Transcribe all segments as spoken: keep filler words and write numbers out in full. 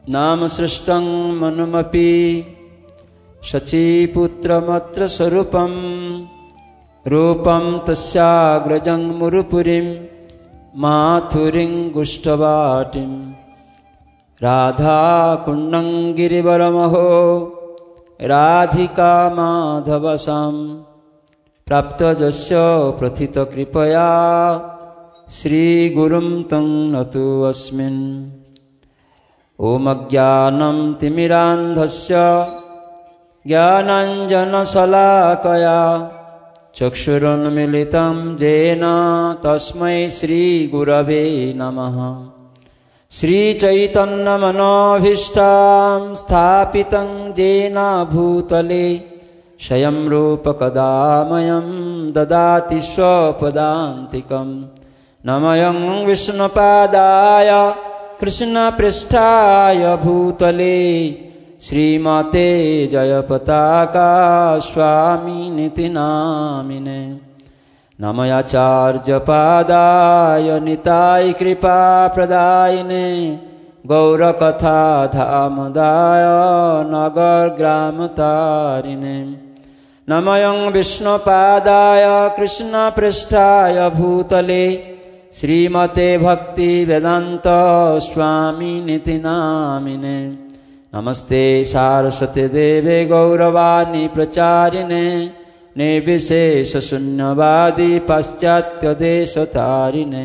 नाम सृष्टं मनुमपि शचीपुत्रमत्र स्वरूपं रूपं तस्याग्रजं मुरुपुरीं माथुरीं गुष्ठवाटिं राधाकुण्डं गिरिवरमहो राधिका माधवसां प्राप्तजस्य प्रथितकृपया श्रीगुरुं तं नतु अस्मिन्। ओम अज्ञानं तिमिरान्धस्य ज्ञानाञ्जनशलाकया चक्षुरुन्मीलितं येन तस्मै श्रीगुरवे नमः। श्रीचैतन्यमनोभीष्टां स्थापितं येन भूतले स्वयं रूपकदा मह्यं ददाति स्वपदान्तिकं। नमयं विष्णुपादाय कृष्णपृष्ठाय भूतले श्रीमते जयपताका स्वामिनिति नामिने। नमयाचार्यपादाय निताय कृपाप्रदायिने गौरकथा धामदाय नगरग्रामतारिणे। नमयं विष्णुपादाय कृष्णपृष्ठाय भूतले श्रीमते भक्ति वेदांत स्वामिनिति नामिने। नमस्ते सारस्वती देवे गौरवाणी प्रचारिणे निर्विशेष शून्यवादी पाश्चात्य देशतारिणे।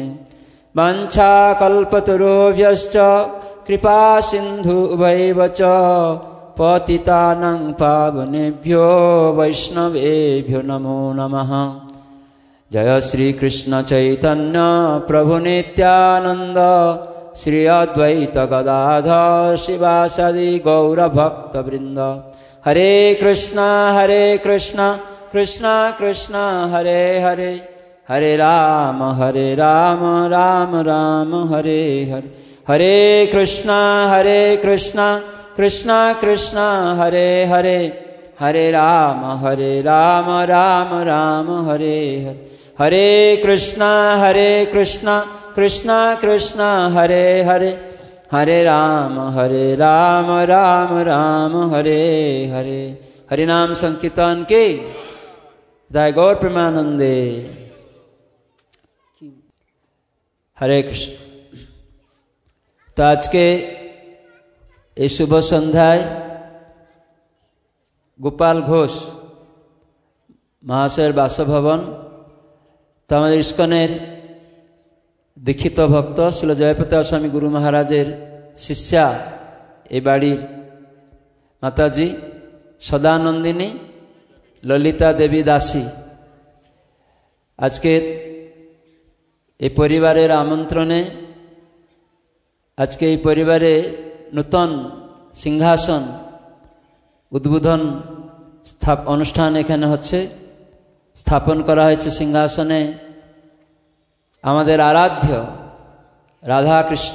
वाञ्छाकल्पतरुभ्यश्च कृपा सिन्धुभैव च पतितानां पावनेभ्यो वैष्णवेभ्यो नमो नमः। जय श्री कृष्ण चैतन्य प्रभु नित्यानंद श्री अद्वैत गदाधर शिवासादि गौर भक्त वृंद। हरे कृष्णा हरे कृष्णा कृष्णा कृष्णा हरे हरे हरे राम हरे राम राम राम हरे हरे। हरे कृष्णा हरे कृष्णा कृष्णा कृष्णा हरे हरे हरे राम हरे राम राम राम हरे हरे। हरे कृष्णा हरे कृष्णा कृष्णा कृष्णा हरे हरे हरे राम हरे राम राम राम हरे हरे। हरि नाम संकीर्तन के जय गौर प्रेमानंदे। हरे कृष्ण। तो आज के এই শুভ সন্ধ্যায় গোপাল ঘোষ মহাশয়ের বাসভবন, তো আমাদের ইস্কনের দীক্ষিত ভক্ত শিল জয়প্রতাপ স্বামী গুরু মহারাজের শিষ্যা এই বাড়ির মাতাজি সদানন্দিনী ললিতা দেবী দাসী আজকে এই পরিবারের আমন্ত্রণে আজকে এই পরিবারে নূতন সিংহাসন উদ্বোধন স্থাপ অনুষ্ঠান এখানে হচ্ছে, স্থাপন করা হয়েছে। সিংহাসনে আমাদের আরাধ্য রাধা কৃষ্ণ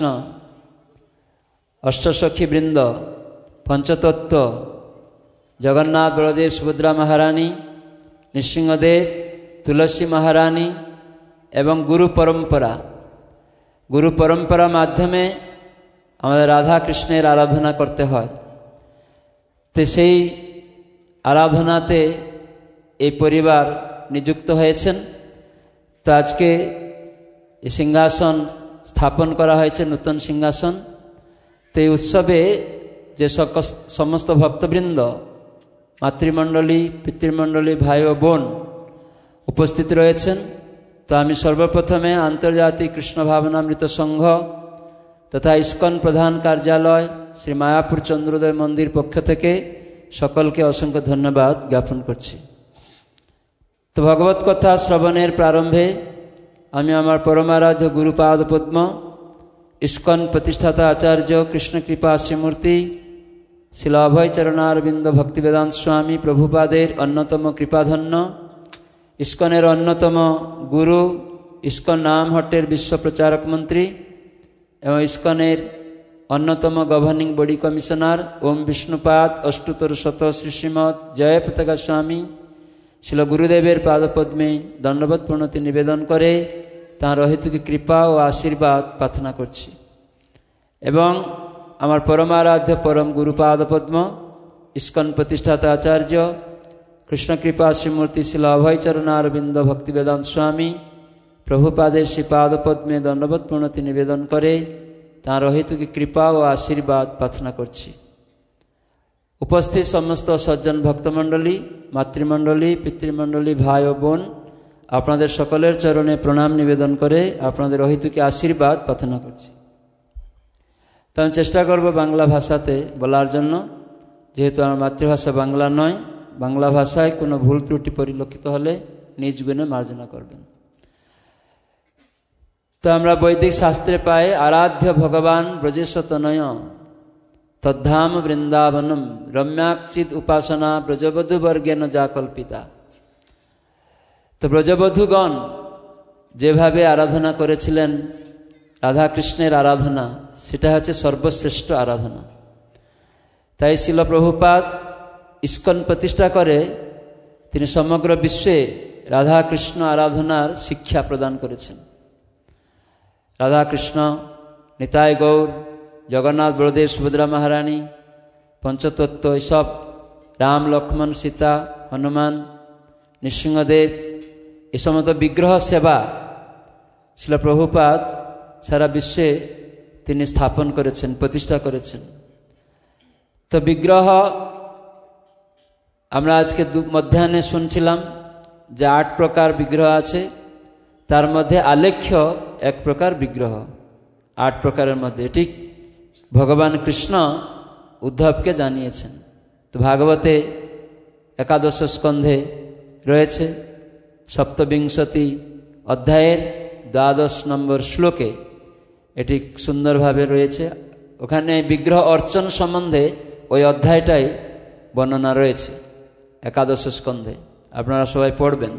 অষ্টসখী বৃন্দ পঞ্চতত্ত্ব জগন্নাথ বলদেব সুভদ্রা মহারানী নৃসিংহদেব তুলসী মহারানী এবং গুরু পরম্পরা গুরু পরম্পরা মাধ্যমে আমাদের রাধা কৃষ্ণের আরাধনা করতে হয়। তো সেই আরাধনাতে এই পরিবার নিযুক্ত হয়েছেন। তো আজকে এই সিংহাসন স্থাপন করা হয়েছে, নূতন সিংহাসন। তো এই উৎসবে যে সমস্ত ভক্তবৃন্দ মাতৃমণ্ডলী পিতৃমণ্ডলী ভাই ও বোন উপস্থিত রয়েছেন, তো আমি সর্বপ্রথমে আন্তর্জাতিক কৃষ্ণ ভাবনামৃত সংঘ তথা ইস্কন প্রধান কার্যালয় শ্রী মায়াপুর চন্দ্রোদয় মন্দির পক্ষ থেকে সকলকে অসংখ্য ধন্যবাদ জ্ঞাপন করছি। তো ভগবত কথা শ্রবণের প্রারম্ভে আমি আমার পরমারাধ্য গুরুপাদ পদ্ম ইস্কন প্রতিষ্ঠাতা আচার্য কৃষ্ণকৃপা শ্রীমূর্তি শিল অভয় চরণারবিন্দ ভক্তিবেদান্ত স্বামী প্রভুপাদের অন্যতম কৃপাধন্য ইস্কনের অন্যতম গুরু ইস্কন নামহট্টের বিশ্ব প্রচারক মন্ত্রী এবং ইস্কনের অন্যতম governing body commissioner Om Vishnupad অষ্টুতর শত শ্রী শ্রীমৎ জয় পতাকা স্বামী শিল গুরুদেবের পাদপদ্মে দণ্ডবত প্রণতি নিবেদন করে তাঁর অহেতুকী কৃপা ও আশীর্বাদ প্রার্থনা করছি। এবং আমার পরমারাধ্য পরম গুরুপাদ পদ্ম ইস্কন প্রতিষ্ঠাতা আচার্য কৃষ্ণকৃপা শ্রীমূর্তি শিল অভয়চরণারবিন্দ ভক্তিবেদান্ত স্বামী প্রভুপাদের শ্রীপাদ পদ্মে দণ্ডবত প্রণতি নিবেদন করে তাঁর অহেতুকি কৃপা ও আশীর্বাদ প্রার্থনা করছি। উপস্থিত সমস্ত সজ্জন ভক্তমণ্ডলী, মাতৃমণ্ডলী, পিতৃমণ্ডলী, ভাই ও বোন, আপনাদের সকলের চরণে প্রণাম নিবেদন করে আপনাদের অহেতুকি আশীর্বাদ প্রার্থনা করছি। তো আমি চেষ্টা করব বাংলা ভাষাতে বলার জন্য, যেহেতু আমার মাতৃভাষা বাংলা নয়। বাংলা ভাষায় কোনো ভুল ত্রুটি পরিলক্ষিত হলে নিজ গুণে মার্জনা করবেন। তো আমরা বৈদিক শাস্ত্রে পাই আরাধ্য ভগবান ব্রজেশতনয় তদ্ধাম বৃন্দাবনম রম্যাচিত উপাসনা ব্রজবধূ বর্গেন যা কল্পিতা। তো ব্রজবধূগণ যেভাবে আরাধনা করেছিলেন রাধাকৃষ্ণের আরাধনা, সেটা হচ্ছে সর্বশ্রেষ্ঠ আরাধনা। তাই শিল প্রভুপাদ ইস্কন প্রতিষ্ঠা করে তিনি সমগ্র বিশ্বে রাধাকৃষ্ণ আরাধনার শিক্ষা প্রদান করেছেন। রাধাকৃষ্ণ, নিতাই গৌর, জগন্নাথ বলদেব সুভদ্রা মহারানী, পঞ্চতত্ত্ব, এসব রাম লক্ষ্মণ সীতা হনুমান নৃসিংহদেব, এ সমস্ত বিগ্রহ সেবা শিল প্রভুপাদ সারা বিশ্বে তিনি স্থাপন করেছেন, প্রতিষ্ঠা করেছেন। তো বিগ্রহ আমরা আজকে মধ্যাহ্নে শুনছিলাম যে আট প্রকার বিগ্রহ আছে, তার মধ্যে আলেখ্য এক প্রকার বিগ্রহ। আট প্রকারের মধ্যে এটি ভগবান কৃষ্ণ উদ্ধবকে জানিয়েছেন। তো ভাগবতে একাদশ স্কন্ধে রয়েছে, সপ্তবিংশতি অধ্যায়ের দ্বাদশ নম্বর শ্লোকে এটি সুন্দরভাবে রয়েছে। ওখানে বিগ্রহ অর্চন সম্বন্ধে ওই অধ্যায়টাই বর্ণনা রয়েছে একাদশ স্কন্ধে, আপনারা সবাই পড়বেন।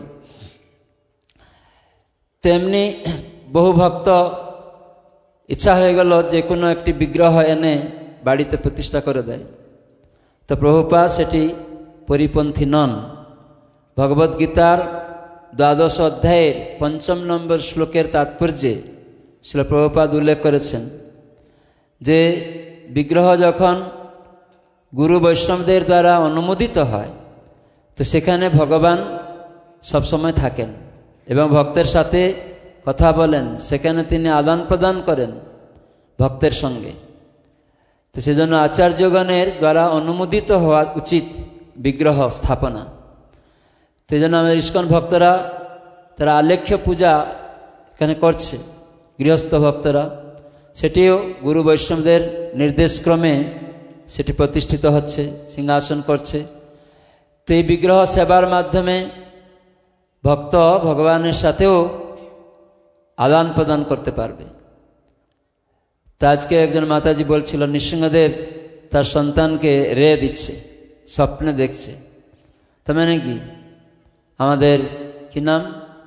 তেমনি বহু ভক্ত ইচ্ছা হয়ে গেল যে কোনো একটি বিগ্রহ এনে বাড়িতে প্রতিষ্ঠা করে দেয়। তো প্রভুপাদ সেটি পরিপন্থী নন। ভগবদ্গীতার দ্বাদশ অধ্যায়ের পঞ্চম নম্বর শ্লোকের তাৎপর্যে শ্রীল প্রভুপাদ উল্লেখ করেছেন যে বিগ্রহ যখন গুরু বৈষ্ণবদের দ্বারা অনুমোদিত হয় তো সেখানে ভগবান সবসময় থাকেন এবং ভক্তের সাথে কথা বলেন, সেখানে তিনি আদান প্রদান করেন ভক্তের সঙ্গে। তো সেজন্য আচার্যগণের দ্বারা অনুমোদিত হওয়া উচিত বিগ্রহ স্থাপনা। তো এই জন্য আমাদের ইস্কন ভক্তরা তারা আলেখ্য পূজা এখানে করছে, গৃহস্থ ভক্তরা, সেটিও গুরু বৈষ্ণবদের নির্দেশক্রমে সেটি প্রতিষ্ঠিত হচ্ছে, সিংহাসন করছে। তো এই বিগ্রহ সেবার মাধ্যমে ভক্ত ভগবানের সাথেও আদান প্রদান করতে পারবে। তা আজকে একজন মাতাজি বলছিল নৃসিংহদেব তার সন্তানকে রে দিচ্ছে, স্বপ্নে দেখছে। তার মানে কি, আমাদের কি নাম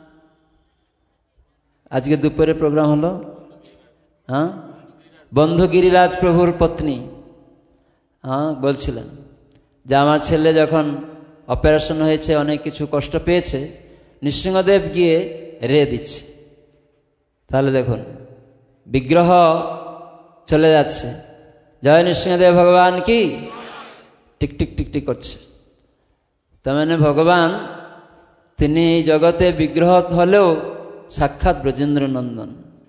আজকে দুপুরে প্রোগ্রাম হলো, হ্যাঁ, বন্ধু গিরিরাজ প্রভুর পত্নী হ্যাঁ বলছিলেন যে আমার ছেলে যখন অপারেশন হয়েছে, অনেক কিছু কষ্ট পেয়েছে, নৃসিংহদেব গিয়ে রে দিচ্ছে। তাহলে দেখুন বিগ্রহ চলে যাচ্ছে, জয় নৃসিংহদেব ভগবান কি, টিক টিক টিক টিক করছে। তার মানে ভগবান তিনি এই জগতে বিগ্রহ হলেও সাক্ষাৎ ব্রজেন্দ্র নন্দন।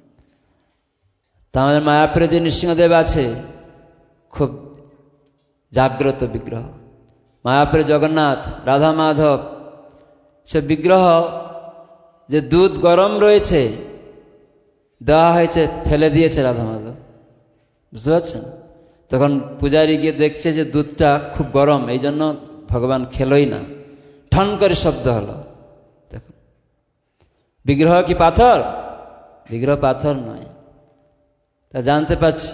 তা আমাদের মায়াপুরে যে নৃসিংহদেব আছে খুব জাগ্রত বিগ্রহ। মায়াপুরে জগন্নাথ, রাধা মাধব, সে বিগ্রহ যে দুধ গরম রয়েছে দেওয়া হয়েছে, ফেলে দিয়েছে রাধা মাধব, বুঝতে পারছেন? তখন পূজারী গিয়ে দেখছে যে দুধটা খুব গরম, এই জন্য ভগবান খেলই না, ঠন করে শব্দ হলো। দেখুন বিগ্রহ কি পাথর? বিগ্রহ পাথর নয়, তা জানতে পারছি।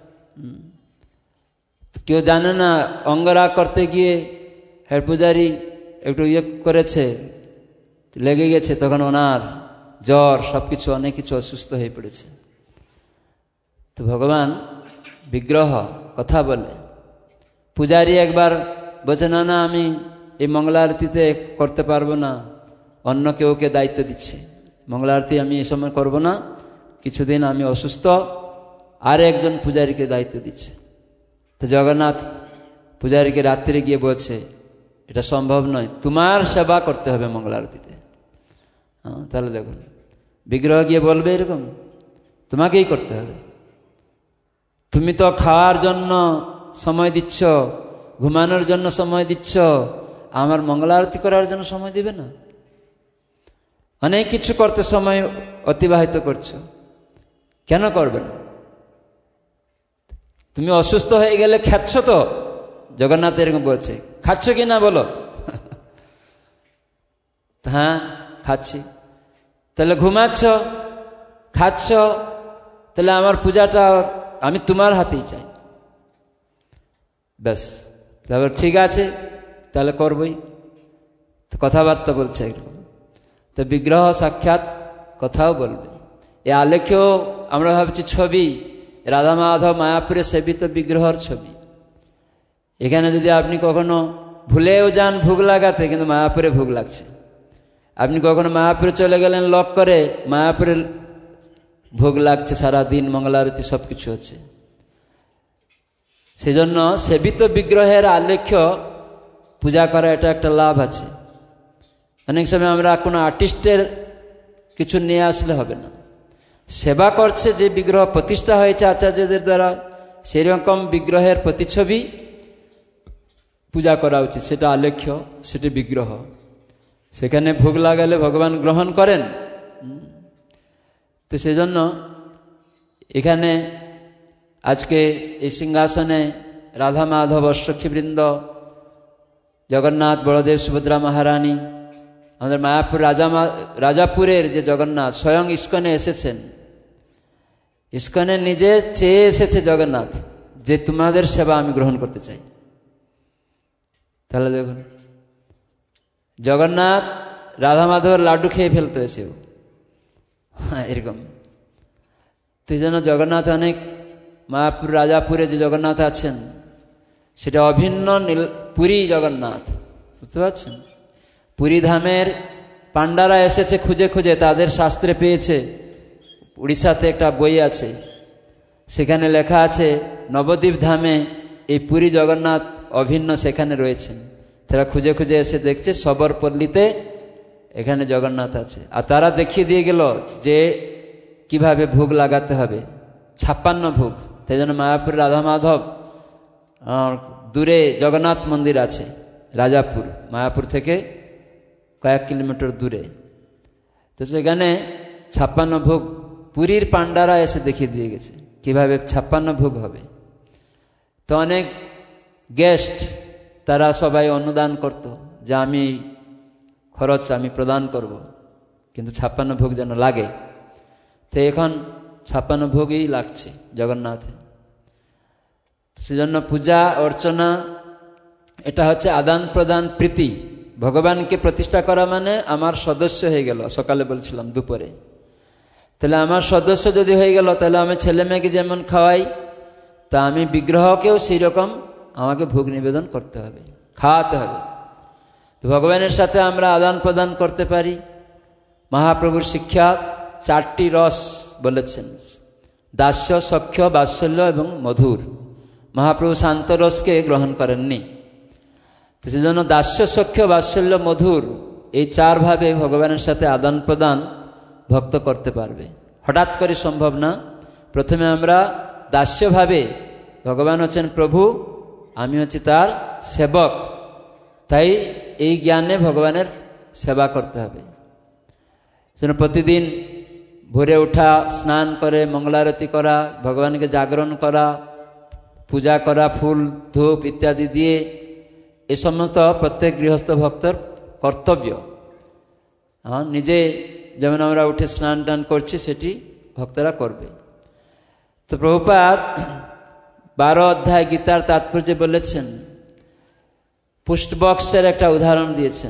কেউ জানে না, অঙ্গরাগ করতে গিয়ে হেড পূজারী একটু ইয়ে করেছে, লেগে গেছে, তখন ওনার জ্বর, সব কিছু অনেক কিছু অসুস্থ হয়ে পড়েছে। তো ভগবান বিগ্রহ কথা বলে। পূজারী একবার বলছে না না আমি এই মঙ্গলারতিতে করতে পারবো না, অন্য কেউকে দায়িত্ব দিচ্ছে, মঙ্গলারতি আমি এই সময় করবো না, কিছুদিন আমি অসুস্থ, আর একজন পূজারীকে দায়িত্ব দিচ্ছে। জগন্নাথ পূজারীকে রাত্রে গিয়ে বলছে এটা সম্ভব নয়, তোমার সেবা করতে হবে মঙ্গল আরতিতে। হ্যাঁ, তাহলে দেখুন বিগ্রহ গিয়ে বলবে এরকম, তোমাকেই করতে হবে। তুমি তো খাওয়ার জন্য সময় দিচ্ছ, ঘুমানোর জন্য সময় দিচ্ছ, আমার মঙ্গল আরতি করার জন্য সময় দিবে না? অনেক কিছু করতে সময় অতিবাহিত করছো, কেন করবে না? তুমি অসুস্থ হয়ে গেলে খাচ্ছ তো, জগন্নাথ এরকম বলছে, খাচ্ছ কি না বলো? হ্যাঁ খাচ্ছি। তাহলে ঘুমাচ্ছ, খাচ্ছ, তাহলে আমার পূজাটা আমি তোমার হাতেই চাই। ব্যাস, তারপর ঠিক আছে তাহলে করবই। তো কথাবার্তা বলছে এরকম। তো বিগ্রহ সাক্ষাৎ কথাও বলবে। এ আলেখ্যও আমরা ভাবছি ছবি, রাধা মাধব মায়াপুরে সেবিত বিগ্রহর ছবি। এখানে যদি আপনি কখনো ভুলেও যান ভোগ লাগাতে, কিন্তু মায়াপুরে ভোগ লাগছে। আপনি কখনো মায়াপুরে চলে গেলেন লক করে, মায়াপুরে ভোগ লাগছে সারাদিন, মঙ্গলারতি সব কিছু হচ্ছে। সেজন্য সেবিত বিগ্রহের আলেখ্য পূজা করা এটা একটা লাভ আছে। অনেক সময় আমরা কোনো আর্টিস্টের কিছু নিয়ে আসলে হবে না, সেবা করছে যে বিগ্রহ প্রতিষ্ঠা হয়েছে আচার্যদের দ্বারা, সেরকম বিগ্রহের প্রতিছবি পূজা করা উচিত। সেটা আলেখ্য, সেটি বিগ্রহ। সেখানে ভোগ লাগালে ভগবান গ্রহণ করেন। তো সেজন্য এখানে আজকে এই সিংহাসনে রাধা মাধব অশ্বক্ষীবৃন্দ, জগন্নাথ বলদেব সুভদ্রা মহারানী, আমাদের মায়াপুর রাজা রাজাপুরের যে জগন্নাথ স্বয়ং ইস্কনে এসেছেন। ইস্কনে নিজে চেয়ে এসেছে জগন্নাথ যে তোমাদের সেবা আমি গ্রহণ করতে চাই। তাহলে দেখুন জগন্নাথ রাধা মাধবের লাড্ডু খেয়ে ফেলতে এসেও এরকম। তো এই জন্য জগন্নাথ অনেক, মায়াপুর রাজাপুরে যে জগন্নাথ আছেন সেটা অভিন্ন নীল পুরী জগন্নাথ, বুঝতে পারছেন? পুরী ধামের পাণ্ডারা এসেছে খুঁজে খুঁজে, তাদের শাস্ত্রে পেয়েছে। উড়িষ্যাতে একটা বই আছে, সেখানে লেখা আছে নবদ্বীপ ধামে এই পুরী জগন্নাথ অভিন্ন সেখানে রয়েছেন। তারা খুঁজে খুঁজে এসে দেখছে সবরপল্লীতে এখানে জগন্নাথ আছে। আর তারা দেখিয়ে দিয়ে গেল যে কিভাবে ভোগ লাগাতে হবে, ছাপ্পান্ন ভোগ। তাই জন্য মায়াপুর রাধা মাধব, দূরে জগন্নাথ মন্দির আছে রাজাপুর, মায়াপুর থেকে কয়েক কিলোমিটার দূরে। তো সেখানে ছাপ্পান্ন ভোগ পুরীর পাণ্ডারা এসে দেখিয়ে দিয়ে গেছে কিভাবে ছাপ্পান্ন ভোগ হবে। তো অনেক গেস্ট তারা সবাই অনুদান করত যে আমি খরচ আমি প্রদান করব, কিন্তু ছাপ্পান্ন ভোগ যেন লাগে। তো এখন ছাপ্পান্ন ভোগই লাগছে জগন্নাথে। সেজন্য পূজা অর্চনা এটা হচ্ছে আদান প্রদান প্রীতি। ভগবানকে প্রতিষ্ঠা করা মানে আমার সদস্য হয়ে গেল, সকালে বলছিলাম দুপুরে। তাহলে আমার সদস্য যদি হয়ে গেল, তাহলে আমি ছেলে মেয়েকে যেমন খাওয়াই, তা আমি বিগ্রহকেও সেই রকম আমাকে ভোগ নিবেদন করতে হবে, খাওয়াতে হবে। তো ভগবানের সাথে আমরা আদান প্রদান করতে পারি। মহাপ্রভুর শিক্ষা চারটি রস বলেছেন, দাস্য, সখ্য, বাৎসল্য এবং মধুর। মহাপ্রভু শান্ত রসকে গ্রহণ করেননি। তো সেজন্য দাস্য, সখ্য, বাৎসল্য, মধুর এই চার ভাবে ভগবানের সাথে আদান প্রদান ভক্ত করতে পারবে। হঠাৎ করে সম্ভব না। প্রথমে আমরা দাস্যভাবে, ভগবান হচ্ছেন প্রভু, আমি হচ্ছি তার সেবক, তাই এই জ্ঞানে ভগবানের সেবা করতে হবে। যেন প্রতিদিন ভোরে ওঠা, স্নান করে মঙ্গলারতি করা, ভগবানকে জাগরণ করা, পূজা করা, ফুল ধূপ ইত্যাদি দিয়ে, এ সমস্ত প্রত্যেক গৃহস্থ ভক্তর কর্তব্য। হ্যাঁ, নিজে যেমন আমরা উঠে স্নান টান করছি সেটি ভক্তরা করবে। তো প্রভুপাদ বারো অধ্যায় গীতার তাৎপর্যে বলেছেন, পুষ্টবক্সের একটা উদাহরণ দিয়েছেন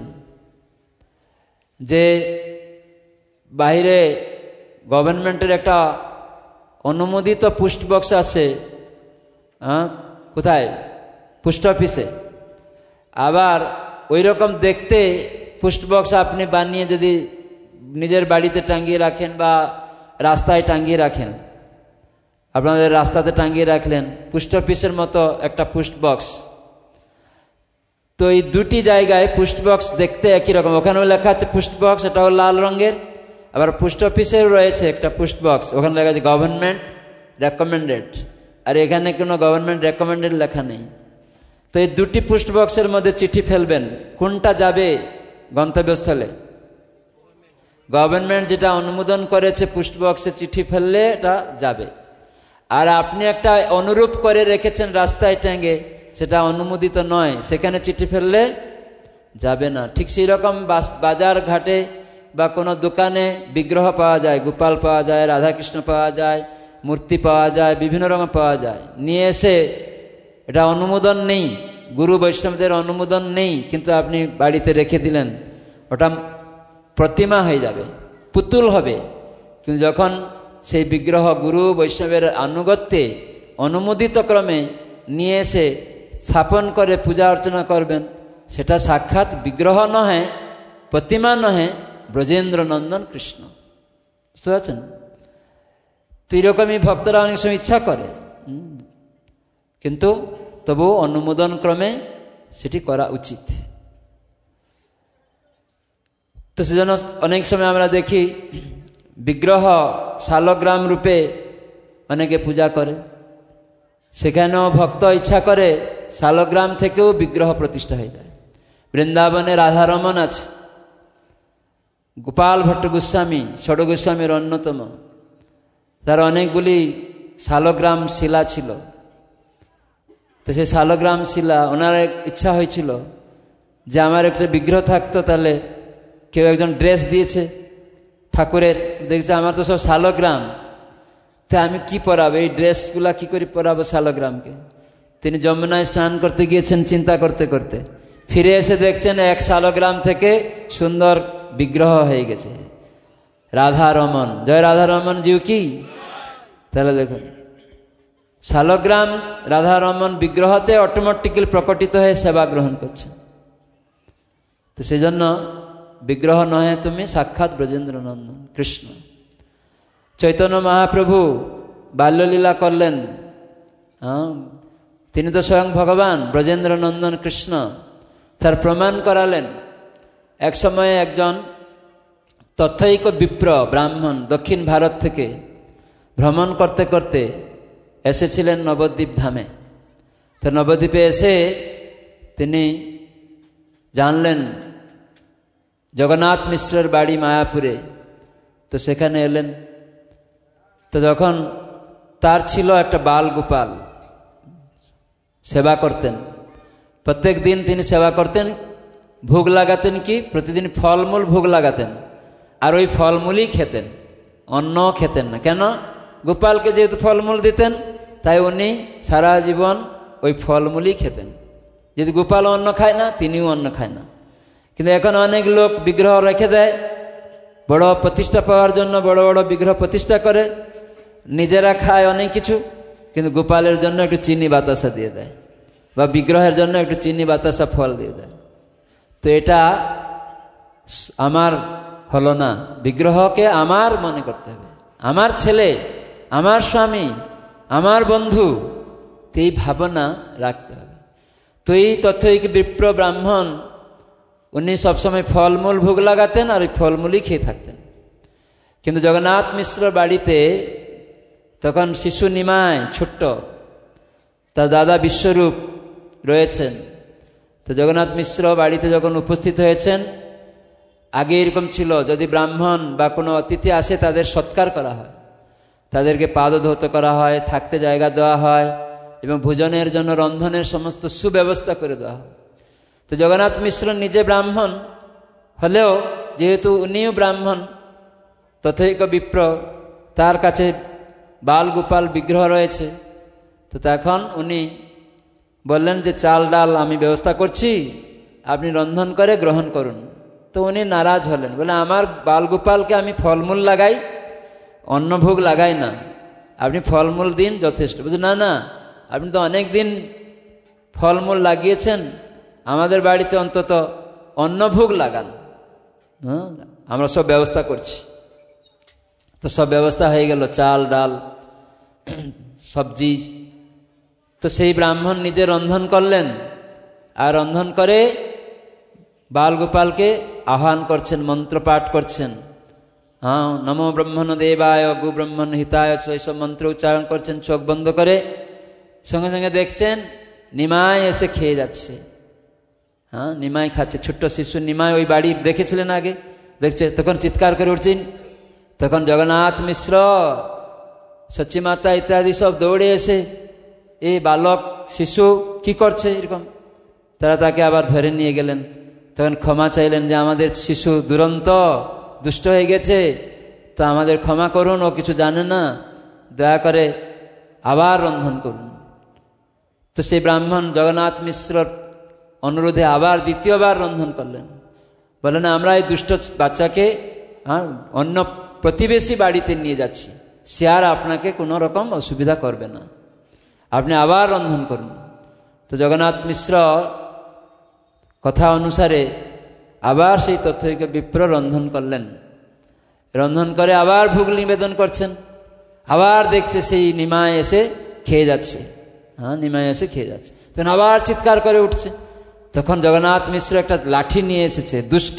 যে বাইরে গভর্নমেন্টের একটা অনুমোদিত পুষ্টবক্স আছে, হ্যাঁ কোথায়, পোস্ট অফিসে। আবার ওই রকম দেখতে পুষ্টবক্স আপনি বানিয়ে যদি নিজের বাড়িতে টাঙিয়ে রাখেন বা রাস্তায় টাঙিয়ে রাখেন, আপনাদের রাস্তাতে টাঙিয়ে রাখলেন, পোস্ট অফিসের মতো একটা পোস্ট বক্স। তো এই দুটি জায়গায় পোস্ট বক্স দেখতে একই রকম, ওখানেও লেখা আছে পোস্ট বক্স, এটাও লাল রঙের। আবার পোস্ট অফিসেও রয়েছে একটা পোস্ট বক্স, ওখানে লেখা আছে গভর্নমেন্ট রেকমেন্ডেড, আর এখানে কোনো গভর্নমেন্ট রেকমেন্ডেড লেখা নেই। তো এই দুটি পোস্ট বক্সের মধ্যে চিঠি ফেলবেন, কোনটা যাবে গন্তব্যস্থলে? গভর্নমেন্ট যেটা অনুমোদন করেছে পোস্ট বক্সে চিঠি ফেললে এটা যাবে। আর আপনি একটা অনুরূপ করে রেখেছেন রাস্তায় ট্যাঙ্গে, সেটা অনুমোদিত নয়, সেখানে চিঠি ফেললে যাবে না। ঠিক সেই রকম বাজার ঘাটে বা কোনো দোকানে বিগ্রহ পাওয়া যায়, গোপাল পাওয়া যায়, রাধাকৃষ্ণ পাওয়া যায়, মূর্তি পাওয়া যায়, বিভিন্ন রকম পাওয়া যায়, নিয়ে এসে এটা অনুমোদন নেই, গুরু বৈষ্ণবদের অনুমোদন নেই, কিন্তু আপনি বাড়িতে রেখে দিলেন, ওটা প্রতিমা হয়ে যাবে, পুতুল হবে। কিন্তু যখন সেই বিগ্রহ গুরু বৈষ্ণবের আনুগত্যে অনুমোদিত ক্রমে নিয়ে এসে স্থাপন করে পূজা অর্চনা করবেন, সেটা সাক্ষাৎ বিগ্রহ নহে, প্রতিমা নহে, ব্রজেন্দ্র নন্দন কৃষ্ণ। বুঝতে পারছেন? তো এরকমই ভক্তরা অনেক সময় ইচ্ছা করে, কিন্তু তবু অনুমোদন ক্রমে সেটি করা উচিত। তো সেজন্য অনেক সময় আমরা দেখি বিগ্রহ শালগ্রাম রূপে অনেকে পূজা করে, সেখানেও ভক্ত ইচ্ছা করে শালগ্রাম থেকেও বিগ্রহ প্রতিষ্ঠা হয়ে যায়। বৃন্দাবনে রাধারমণ আছে, গোপাল ভট্ট গোস্বামী ষড় গোস্বামীর অন্যতম, তার অনেকগুলি শালগ্রাম শিলা ছিল। তো সেই শালগ্রাম শিলা, ওনার ইচ্ছা হয়েছিল যে আমার একটা বিগ্রহ থাকতো, তাহলে কেউ একজন ড্রেস দিয়েছে ঠাকুরের, দেখছে আমার তো সব শালগ্রাম, তা আমি কি পরাবো, এই ড্রেসগুলা কি করে পরাবো শালগ্রামকে। তিনি যমুনায় স্নান করতে গিয়েছেন চিন্তা করতে করতে, ফিরে এসে দেখছেন এক শালগ্রাম থেকে সুন্দর বিগ্রহ হয়ে গেছে, রাধারমণ। জয় রাধারমণ জিউ কি। তাহলে দেখুন, শালগ্রাম রাধারমণ বিগ্রহতে অটোমেটিক্যালি প্রকটিত হয়ে সেবা গ্রহণ করছে। তো সেই জন্য বিগ্রহ নহে তুমি, সাক্ষাৎ ব্রজেন্দ্র নন্দন কৃষ্ণ। চৈতন্য মহাপ্রভু বাল্যলীলা করলেন, হ্যাঁ, তিনি তো স্বয়ং ভগবান ব্রজেন্দ্র নন্দন কৃষ্ণ, তার প্রমাণ করালেন। এক সময়ে একজন তথ্যৈক বিপ্র ব্রাহ্মণ দক্ষিণ ভারত থেকে ভ্রমণ করতে করতে এসেছিলেন নবদ্বীপ ধামে। তো নবদ্বীপে এসে তিনি জানলেন জগন্নাথ মিশ্রের বাড়ি মায়াপুরে, তো সেখানে এলেন। তো যখন তার ছিল একটা বাল গোপাল, সেবা করতেন, প্রত্যেক দিন তিনি সেবা করতেন, ভোগ লাগাতেন, কি প্রতিদিন ফলমূল ভোগ লাগাতেন, আর ওই ফলমূলই খেতেন, অন্ন খেতেন না। কেন? গোপালকে যেহেতু ফলমূল দিতেন, তাই উনি সারা জীবন ওই ফলমূলই খেতেন। যদি গোপাল অন্ন খায় না, তিনিও অন্ন খায় না। কিন্তু এখন অনেক লোক বিগ্রহ রেখে দেয়, বড় প্রতিষ্ঠা পাওয়ার জন্য বড় বড় বিগ্রহ প্রতিষ্ঠা করে, নিজেরা খায় অনেক কিছু, কিন্তু গোপালের জন্য একটু চিনি বাতাসা দিয়ে দেয়, বা বিগ্রহের জন্য একটু চিনি বাতাসা ফল দিয়ে দেয়। তো এটা আমার হলো না, বিগ্রহকে আমার মনে করতে হবে, আমার ছেলে, আমার স্বামী, আমার বন্ধু, তো এই ভাবনা রাখতে হবে। তো এই তথ্যৈক বিপ্র ব্রাহ্মণ উনি সবসময় ফলমূল ভোগ লাগাতেন, আর ওই ফলমূলই খেয়ে থাকতেন। কিন্তু জগন্নাথ মিশ্র বাড়িতে তখন শিশু নিমায় ছোট্ট, তার দাদা বিশ্বরূপ রয়েছেন। তো জগন্নাথ মিশ্র বাড়িতে যখন উপস্থিত হয়েছেন, আগে এরকম ছিল, যদি ব্রাহ্মণ বা কোনো অতিথি আসে তাদের সৎকার করা হয়, তাদেরকে পাদধৌত করা হয়, থাকতে জায়গা দেওয়া হয়, এবং ভোজনের জন্য রন্ধনের সমস্ত সুব্যবস্থা করে দেওয়া হয়। তো জগন্নাথ মিশ্র নিজে ব্রাহ্মণ হলেও, যেহেতু উনিও ব্রাহ্মণ তথৈক বিপ্র, তার কাছে বাল গোপাল বিগ্রহ রয়েছে, তো তখন উনি বললেন যে চাল ডাল আমি ব্যবস্থা করছি, আপনি রন্ধন করে গ্রহণ করুন। তো উনি নারাজ হলেন, বলে আমার বাল গোপালকে আমি ফলমূল লাগাই, অন্নভোগ লাগাই না, আপনি ফলমূল দিন যথেষ্ট। বলছে না না, আপনি তো অনেক দিন ফলমূল লাগিয়েছেন, আমাদের বাড়িতে অন্তত অন্নভোগ লাগান, হ্যাঁ, আমরা সব ব্যবস্থা করছি। তো সব ব্যবস্থা হয়ে গেল, চাল ডাল সবজি। তো সেই ব্রাহ্মণ নিজে রন্ধন করলেন, আর রন্ধন করে বালগোপালকে আহ্বান করছেন, মন্ত্র পাঠ করছেন। হ্যাঁ, নমো ব্রহ্মণ দেবায় গু ব্রহ্মণ হিতায়, এইসব মন্ত্র উচ্চারণ করছেন চোখ বন্ধ করে। সঙ্গে সঙ্গে দেখছেন নিমাই এসে খেয়ে যাচ্ছে। হ্যাঁ, নিমাই খাচ্ছে, ছোট্ট শিশু নিমাই ওই বাড়ির দেখেছিলেন আগে, দেখছে, তখন চিৎকার করে উঠছেন। তখন জগন্নাথ মিশ্র, সচী মাতা ইত্যাদি সব দৌড়ে এসে এই বালক শিশু কি করছে এরকম, তারা তাকে আবার ধরে নিয়ে গেলেন। তখন ক্ষমা চাইলেন যে আমাদের শিশু দুরন্ত দুষ্ট হয়ে গেছে, তো আমাদের ক্ষমা করুন, ও কিছু জানে না, দয়া করে আবার রন্ধন করুন। তো সেই ব্রাহ্মণ জগন্নাথ মিশ্রর অনুরোধে আবার দ্বিতীয়বার রন্ধন করলেন। বলেন আমরা এই দুষ্ট বাচ্চাকে হ্যাঁ অন্য প্রতিবেশী বাড়িতে নিয়ে যাচ্ছি, সে আর আপনাকে কোনো রকম অসুবিধা করবে না, আপনি আবার রন্ধন করুন। তো জগন্নাথ মিশ্র কথা অনুসারে আবার সেই তথ্যকে বিপ্র রন্ধন করলেন। রন্ধন করে আবার ভোগ নিবেদন করছেন, আবার দেখছে সেই নিমাই এসে খেয়ে যাচ্ছে। হ্যাঁ, নিমাই এসে খেয়ে যাচ্ছে, তখন আবার চিৎকার করে উঠছে। তখন জগন্নাথ মিশ্র একটা লাঠি নিয়ে এসেছে, দুষ্ট,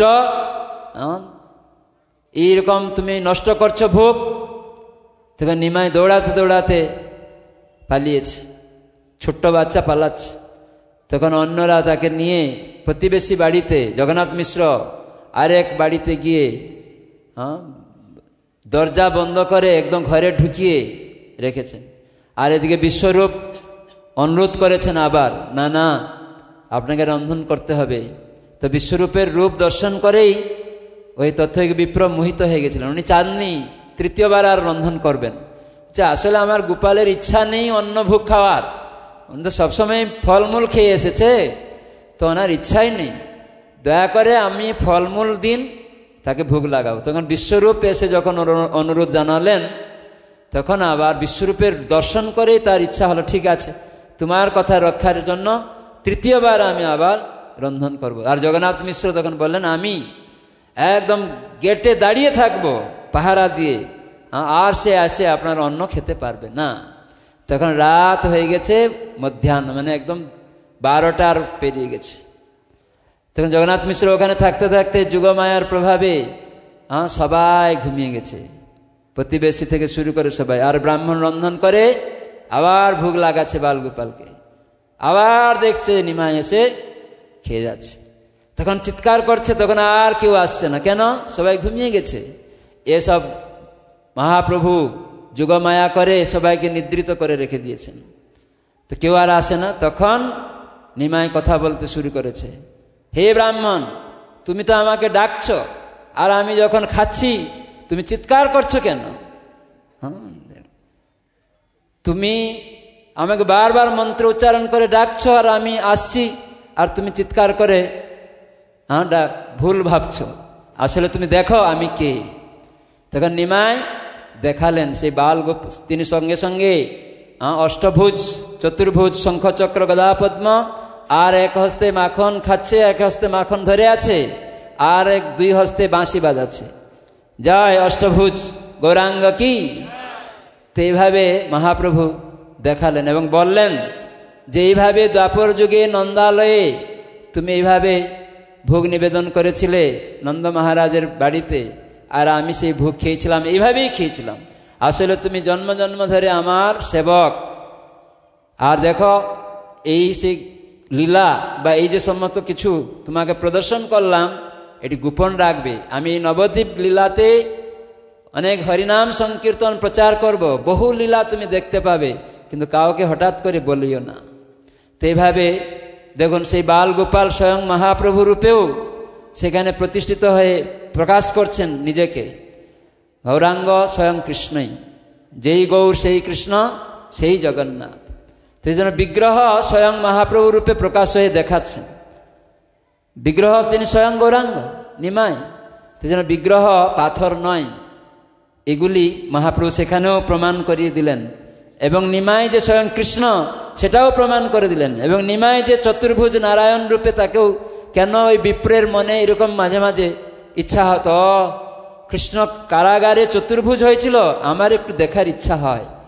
এইরকম তুমি নষ্ট করছো ভোগ। তখন নিমাই দৌড়াতে দৌড়াতে পালিয়েছে, ছোট্ট বাচ্চা পালাচ্ছে। তখন অন্যরা তাকে নিয়ে প্রতিবেশী বাড়িতে, জগন্নাথ মিশ্র আরেক বাড়িতে গিয়ে হ্যাঁ দরজা বন্ধ করে একদম ঘরে ঢুকিয়ে রেখেছেন। আর এদিকে বিশ্বরূপ অনুরোধ করেছেন আবার, না না আপনাকে রন্ধন করতে হবে। তো বিশ্বরূপের রূপ দর্শন করেই ওই তথ্যকে বিপ্র মোহিত হয়ে গেছিলেন, উনি চাননি তৃতীয়বার আর রন্ধন করবেন। যে আসলে আমার গোপালের ইচ্ছা নেই অন্য ভোগ খাওয়ার, উনি তো সবসময় ফলমূল খেয়ে এসেছে, তো ওনার ইচ্ছাই নেই, দয়া করে আমি ফলমূল দিন, তাকে ভোগ লাগাও। তখন বিশ্বরূপ এসে যখন অনুরোধ জানালেন, তখন আবার বিশ্বরূপের দর্শন করেই তার ইচ্ছা হলো, ঠিক আছে তোমার কথা রক্ষার জন্য তৃতীয়বার আমি আবার রন্ধন করব। আর জগন্নাথ মিশ্র তখন বললেন, আমি একদম গেটে দাঁড়িয়ে থাকবো পাহারা দিয়ে, আর সে আসে আপনার অন্ন খেতে পারবে না। তখন রাত হয়ে গেছে, মধ্যাহ্ন মানে একদম বারোটার পেরিয়ে গেছে। তখন জগন্নাথ মিশ্র ওখানে থাকতে থাকতে যুগমায়ার প্রভাবে হ্যাঁ সবাই ঘুমিয়ে গেছে, প্রতিবেশী থেকে শুরু করে সবাই। আর ব্রাহ্মণ রন্ধন করে আবার ভোগ লাগাচ্ছে বালগোপালকে, আবার দেখছে নিমাই এসে খেয়ে যাচ্ছে। তখন চিৎকার করছে, তখন আর কেউ আসছে না, কেন? সবাই ঘুমিয়ে গেছে। এসব মহাপ্রভু যুগমায়া করে সবাইকে নিদ্রিত করে রেখে দিয়েছেন, তো কেউ আর আসে না। তখন নিমাই কথা বলতে শুরু করেছে, হে ব্রাহ্মণ, তুমি তো আমাকে ডাকছ, আর আমি যখন খাচ্ছি তুমি চিৎকার করছো কেন? তুমি আমাকে বারবার মন্ত্র উচ্চারণ করে ডাকছো, আর আমি আসছি, আর তুমি চিৎকার করে হ্যাঁ ডাক ভুল ভাবছো, আসলে তুমি দেখো আমি কে। তখন নিমাই দেখালেন সেই বাল গোপ, তিনি সঙ্গে সঙ্গে অষ্টভুজ চতুর্ভুজ শঙ্খচক্র গদা পদ্ম, আর এক হস্তে মাখন খাচ্ছে, এক হস্তে মাখন ধরে আছে, আর এক দুই হস্তে বাঁশি বাজাচ্ছে, জয় অষ্টভুজ গৌরাঙ্গ কি। তো এইভাবে মহাপ্রভু দেখালেন এবং বললেন যে এইভাবে দ্বাপর যুগে নন্দালয়ে তুমি এইভাবে ভোগ নিবেদন করেছিলে নন্দ মহারাজের বাড়িতে, আর আমি সেই ভোগ খেয়েছিলাম, এইভাবেই খেয়েছিলাম। আসলে তুমি জন্ম জন্ম ধরে আমার সেবক। আর দেখো এই সেই লীলা বা এই যে সমস্ত কিছু তোমাকে প্রদর্শন করলাম, এটি গোপন রাখবে। আমি এই নবদ্বীপ লীলাতে অনেক হরিনাম সংকীর্তন প্রচার করব, বহু লীলা তুমি দেখতে পাবে, কিন্তু কাউকে হঠাৎ করে বলিও না। তো এইভাবে দেখুন সেই বাল গোপাল স্বয়ং মহাপ্রভু রূপেও সেখানে প্রতিষ্ঠিত হয়ে প্রকাশ করছেন নিজেকে। গৌরাঙ্গ স্বয়ং কৃষ্ণই, যেই গৌর সেই কৃষ্ণ, সেই জগন্নাথ। তো এই জন্য বিগ্রহ স্বয়ং মহাপ্রভু রূপে প্রকাশ হয়ে দেখাচ্ছেন। বিগ্রহ তিনি স্বয়ং গৌরাঙ্গ নিমাই, তো যেন বিগ্রহ পাথর নয়, এগুলি মহাপ্রভু সেখানেও প্রমাণ করিয়ে দিলেন। এবং নিমাই যে স্বয়ং কৃষ্ণ সেটাও প্রমাণ করে দিলেন। এবং নিমাই যে চতুর্ভুজ নারায়ণ রূপে, তাকেও কেন ওই বিপ্রের মনে এরকম মাঝে মাঝে ইচ্ছা হতো, কৃষ্ণ কারাগারে চতুর্ভুজ হয়েছিল, আমার একটু দেখার ইচ্ছা হয়।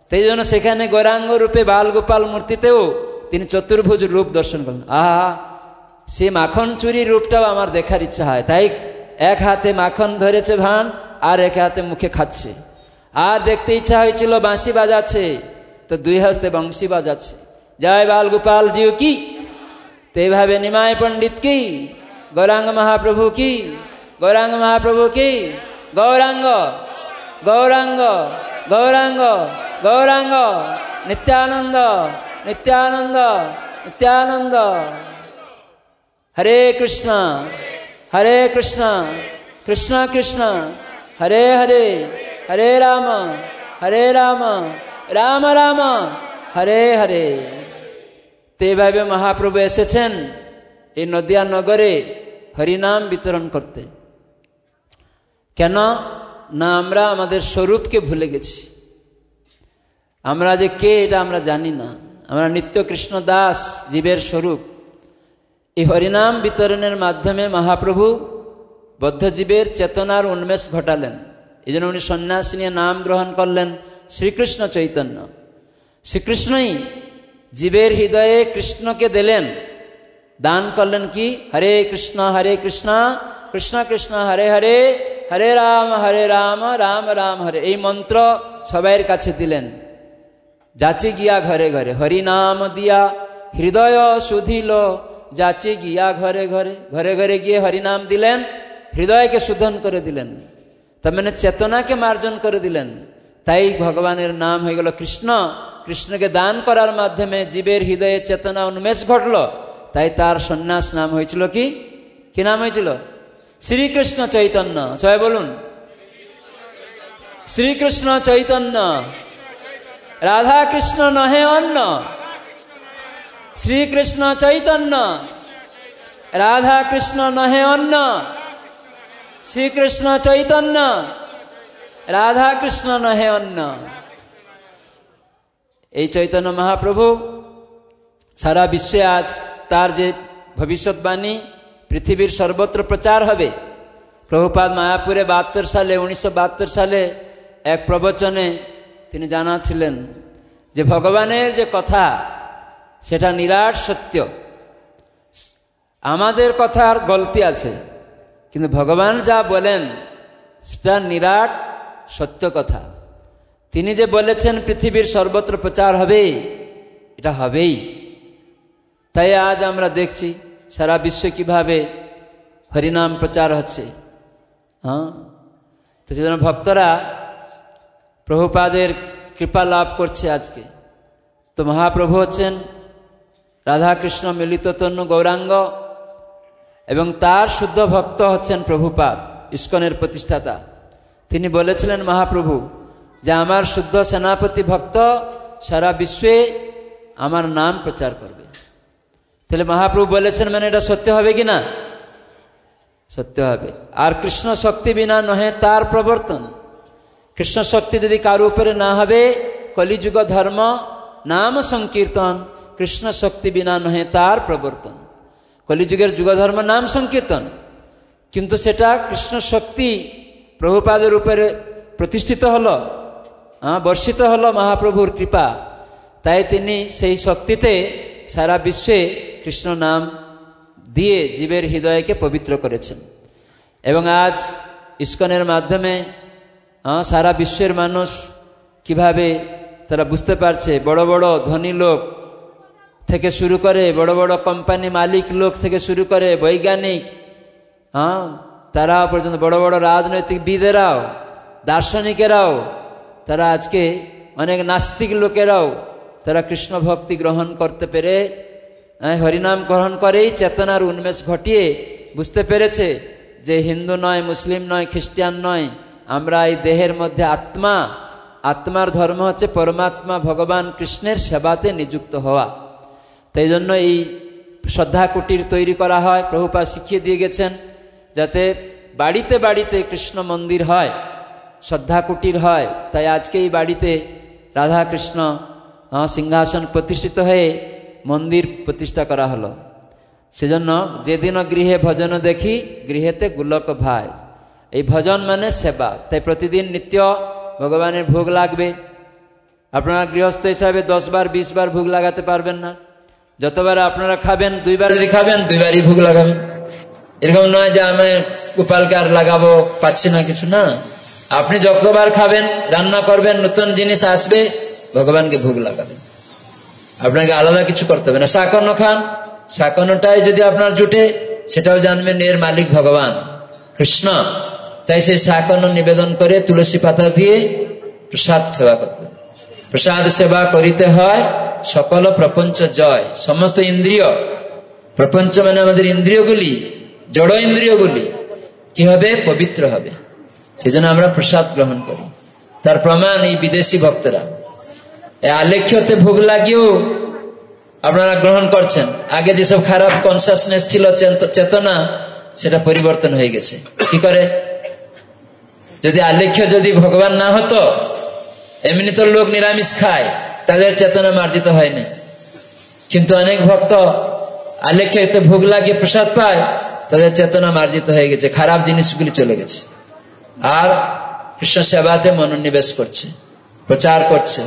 তাই জন্য সেখানে গৌরাঙ্গ রূপে বাল গোপাল মূর্তিতেও তিনি চতুর্ভুজ রূপ দর্শন করলেন। আহা, সে মাখন চুরির রূপটাও আমার দেখার ইচ্ছা হয়। তাই এক হাতে মাখন ধরেছে ভান, আর এক হাতে মুখে খাচ্ছে। আর দেখতে ইচ্ছা হয়েছিল বাঁশি বাজাচ্ছে, তো দুই হস্তে বংশী বাজাচ্ছে। জয় বাল গোপাল জিউ কি, তো এইভাবে নিমাই পণ্ডিত কি, গৌরাঙ্গ মহাপ্রভু কি, গৌরাঙ্গ মহাপ্রভু কি, গৌরাঙ্গ গৌরাঙ্গ গৌরাঙ্গ গৌরাঙ্গ নিত্যানন্দ নিত্যানন্দ নিত্যানন্দ। হরে কৃষ্ণ হরে কৃষ্ণ কৃষ্ণ কৃষ্ণ হরে হরে, হরে রাম হরে রাম রাম রাম হরে হরে। তো এইভাবে মহাপ্রভু এসেছেন এই নদিয়া নগরে হরিনাম বিতরণ করতে। কেন না আমরা আমাদের স্বরূপকে ভুলে গেছি। আমরা যে কে এটা আমরা জানি না। আমরা নিত্য কৃষ্ণ দাস, জীবের স্বরূপ। এই হরিনাম বিতরণের মাধ্যমে মহাপ্রভু বদ্ধজীবের চেতনার উন্মেষ ঘটালেন। এই জন্য উনি সন্ন্যাস নিয়ে নাম গ্রহণ করলেন শ্রীকৃষ্ণ চৈতন্য। শ্রীকৃষ্ণই জীবের হৃদয়ে কৃষ্ণকে দিলেন, দান করলেন কি, হরে কৃষ্ণ হরে কৃষ্ণ কৃষ্ণ কৃষ্ণ হরে হরে, হরে রাম হরে রাম রাম রাম হরে। এই মন্ত্র সবাইয়ের কাছে দিলেন। যাচি গিয়া ঘরে ঘরে, হরিনাম দিয়া হৃদয় শুধিল, যাচি গিয়া ঘরে ঘরে, ঘরে ঘরে গিয়ে হরিনাম দিলেন, হৃদয়কে শুদ্ধন করে দিলেন, তার মানে চেতনাকে মার্জন করে দিলেন। তাই ভগবানের নাম হয়ে গেল কৃষ্ণ। কৃষ্ণকে দান করার মাধ্যমে জীবের হৃদয়ে চেতনা উন্মেষ ঘটল। তাই তার সন্ন্যাস নাম হয়েছিল কি, কি নাম হয়েছিল? শ্রীকৃষ্ণ চৈতন্য। সবাই বলুন, শ্রীকৃষ্ণ চৈতন্য, রাধা কৃষ্ণ নহে অন্য। শ্রীকৃষ্ণ চৈতন্য, রাধা কৃষ্ণ নহে অন্য। শ্রীকৃষ্ণ চৈতন্য, রাধা কৃষ্ণ নহে অন্য। এই চৈতন্য মহাপ্রভু সারা বিশ্বে আজ তার যে ভবিষ্যৎবাণী পৃথিবীর সর্বত্র প্রচার হবে। প্রভুপাদ মায়াপুরে বাহাত্তর সালে উনিশশো বাহাত্তর সালে এক প্রবচনে তিনি জানাচ্ছিলেন যে ভগবানের যে কথা সেটা নিরাট সত্য। আমাদের কথার গলতি আছে, কিন্তু ভগবান যা বলেন সেটা নিরাট সত্য কথা। তিনি যে বলেছেন পৃথিবীর সর্বত্র প্রচার হবে, এটা হবেই। তাই আজ আমরা দেখছি সারা বিশ্বে কিভাবে হরিনাম প্রচার হচ্ছে। হ্যাঁ, তো সেজন্য ভক্তরা প্রভুপাদের কৃপা লাভ করছে আজকে। তো মহাপ্রভু হচ্ছেন রাধাকৃষ্ণ মিলিত তনু গৌরাঙ্গ, এবং তার শুদ্ধ ভক্ত হচ্ছেন প্রভুপাদ, ইস্কনের প্রতিষ্ঠাতা। তিনি বলেছিলেন মহাপ্রভু যে আমার শুদ্ধ সেনাপতি ভক্ত সারা বিশ্বে আমার নাম প্রচার করবে। তাহলে মহাপ্রভু বলেছেন মানে এটা সত্য হবে কি না? সত্য হবে। আর কৃষ্ণ শক্তি বিনা নহে তার প্রবর্তন। কৃষ্ণ শক্তি যদি কারো উপরে না হবে, কলিযুগ ধর্ম নাম সংকীর্তন। কৃষ্ণ শক্তি বিনা নহে তার প্রবর্তন। কলিযুগের যুগ ধর্ম নাম সংকীর্তন, কিন্তু সেটা কৃষ্ণ শক্তি প্রভুপাদের উপরে প্রতিষ্ঠিত হলো, বর্ষিত হলো মহাপ্রভুর কৃপা। তাই তিনি সেই শক্তিতে সারা বিশ্বে কৃষ্ণ নাম দিয়ে জীবের হৃদয়কে পবিত্র করেছেন। এবং আজ ইস্কনের মাধ্যমে সারা বিশ্বের মানুষ কিভাবে তারা বুঝতে পারছে, বড় বড় ধনী লোক থেকে শুরু করে, বড় বড় কোম্পানি মালিক লোক থেকে শুরু করে বৈজ্ঞানিক, হ্যাঁ তারা পর্যন্ত বড় বড় রাজনৈতিকবিদেরাও, দার্শনিকেরাও, তারা আজকে অনেক নাস্তিক লোকেরাও তারা কৃষ্ণ ভক্তি গ্রহণ করতে পেরে, হরিনাম গ্রহণ করেই চেতনার উন্মেষ ঘটিয়ে বুঝতে পেরেছে যে হিন্দু নয়, মুসলিম নয়, খ্রিস্টান নয়, আমরা এই দেহের মধ্যে আত্মা, আত্মার ধর্ম হচ্ছে পরমাত্মা ভগবান কৃষ্ণের সেবাতে নিযুক্ত হওয়া। তাই জন্য এই শ্রদ্ধা কুটির তৈরি করা হয়। প্রভুপাদ শিখিয়ে দিয়ে গেছেন যাতে বাড়িতে বাড়িতে কৃষ্ণ মন্দির হয়, শ্রদ্ধা কুটির হয়। তাই আজকে এই বাড়িতে রাধা কৃষ্ণ সিংহাসন প্রতিষ্ঠিত হয়ে মন্দির প্রতিষ্ঠা করা হলো। সেজন্য যেদিন গৃহে ভজন দেখি, গৃহেতে গোলক ভাই। এই ভজন মানে সেবা। তাই প্রতিদিন নিত্য ভগবানের ভোগ লাগবে। আপনারা গৃহস্থ হিসাবে দশ বার বিশ বার ভোগ লাগাতে পারবেন না। যতবার আপনারা খাবেন, দুইবার যদি খাবেন দুইবারই ভোগ লাগাবেন। এরকম নয় যে আমি গোপালকে আর লাগাবো, পাচ্ছি না কিছু, না। আপনি যতবার খাবেন, রান্না করবেন, নতুন জিনিস আসবে, ভগবানকে ভোগ লাগাবেন। আপনাকে আলাদা কিছু করতে হবে না। শাকন্ন খান, শাকন্নটাই যদি আপনার জুটে, সেটাও জানবেন এর মালিক ভগবান কৃষ্ণ। তাই সেই শাকন্ন নিবেদন করে তুলসী পাতা দিয়ে প্রসাদ সেবা করতে। প্রসাদ সেবা করিতে হয় সকল প্রপঞ্চ জয়। সমস্ত ইন্দ্রিয়, প্রপঞ্চ মানে আমাদের ইন্দ্রিয়গুলি, জড় ইন্দ্রিয়গুলি কি হবে? পবিত্র হবে। সেজন্য আমরা প্রসাদ গ্রহণ করি। তার প্রমাণ এই বিদেশি ভক্তরা আলেখ্যতে ভোগ লাগিয়েও আপনারা গ্রহণ করছেন। আগে যেসব খারাপ কনসাসনেস ছিল, চেতনা, সেটা পরিবর্তন হয়ে গেছে। কি করে? যদি আলেখ্য যদি ভগবান না হতো, এমনি তো লোক নিরামিষ খায়, তাদের চেতনা মার্জিত হয়নি। কিন্তু অনেক ভক্ত আলেখ্যতে ভোগ লাগিয়ে প্রসাদ পায়, তাদের চেতনা মার্জিত হয়ে গেছে, খারাপ জিনিসগুলি চলে গেছে, আর কৃষ্ণ সেবাতে মনোনিবেশ করছে, প্রচার করছে।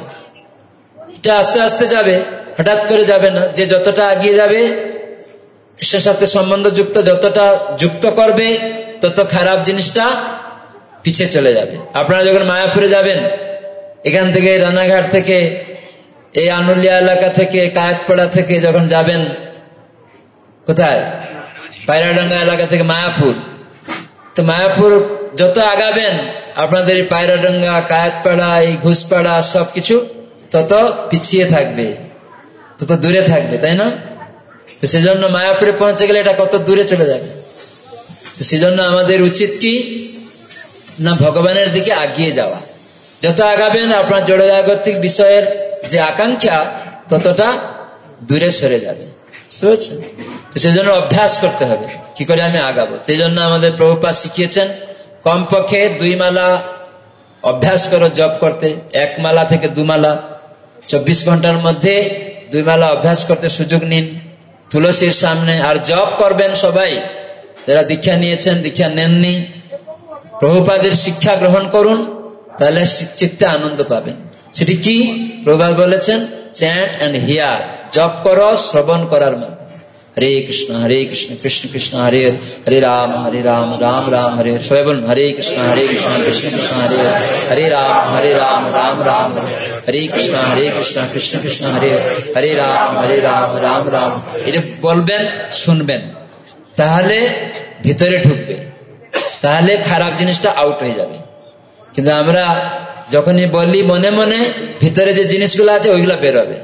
এটা আস্তে আস্তে যাবে, হঠাৎ করে যাবে না। যে যতটা এগিয়ে যাবে, কৃষ্ণের সাথে সম্বন্ধ যুক্ত যতটা যুক্ত করবে, তত খারাপ জিনিসটা পিছিয়ে চলে যাবে। আপনারা যখন মায়াপুরে যাবেন, এখান থেকে রানাঘাট থেকে, এই আনুলিয়া এলাকা থেকে, কায়েতপাড়া থেকে যখন যাবেন কোথায়, পায়রাডাঙ্গা এলাকা থেকে মায়াপুর, তো মায়াপুর যত আগাবেন, আপনাদের এই পায়রাডাঙ্গা, কায়েতপাড়া, এই ঘুষপাড়া সবকিছু তত পিছিয়ে থাকবে, তত দূরে থাকবে, তাই না? তো সেজন্য মায়াপুরে পৌঁছে গেলে এটা কত দূরে চলে যাবে। তো সেজন্য আমাদের উচিত কি না, ভগবানের দিকে আগিয়ে যাওয়া। যত আগাবেন আপনার জড়জাগতিক বিষয়ের যে আকাঙ্ক্ষা ততটা দূরে সরে যাবে। বুঝতে পারছেন? তো সেজন্য অভ্যাস করতে হবে, কি করে আমি আগাবো। সেই জন্য আমাদের প্রভুপাদ শিখিয়েছেন, কমপক্ষে দুই মালা অভ্যাস করো জপ করতে, এক মালা থেকে দু মালা, চব্বিশ ঘন্টার মধ্যে দুই মালা অভ্যাস করতে সুযোগ নিন তুলসীর সামনে। আর জপ করবেন সবাই, যারা দীক্ষা নিয়েছেন, দীক্ষা নেননি, প্রভুপাদের শিক্ষা গ্রহণ করুন, তাহলে চিত্তে আনন্দ পাবেন। সেটি কি? প্রভুপাদ বলেছেন, চ্যান্ট অ্যান্ড হিয়ার, জপ করো শ্রবণ করার মাধ্যমে। হরে কৃষ্ণ হরে কৃষ্ণ কৃষ্ণ কৃষ্ণ হরে হরে রাম হরে রাম রাম রাম হরে হরে। সবাই বলুন, হরে কৃষ্ণ হরে কৃষ্ণ কৃষ্ণ কৃষ্ণ হরে হরে রাম হরে রাম রাম রাম হরে হরে কৃষ্ণ হরে কৃষ্ণ কৃষ্ণ কৃষ্ণ হরে হরে রাম হরে রাম রাম রাম। এটা বলবেন, শুনবেন, তাহলে ভিতরে ঢুকবে, তাহলে খারাপ জিনিসটা আউট হয়ে যাবে। কিন্তু আমরা যখনই বলি মনে মনে, ভিতরে যে জিনিসগুলো আছে ওইগুলো বেরোবে,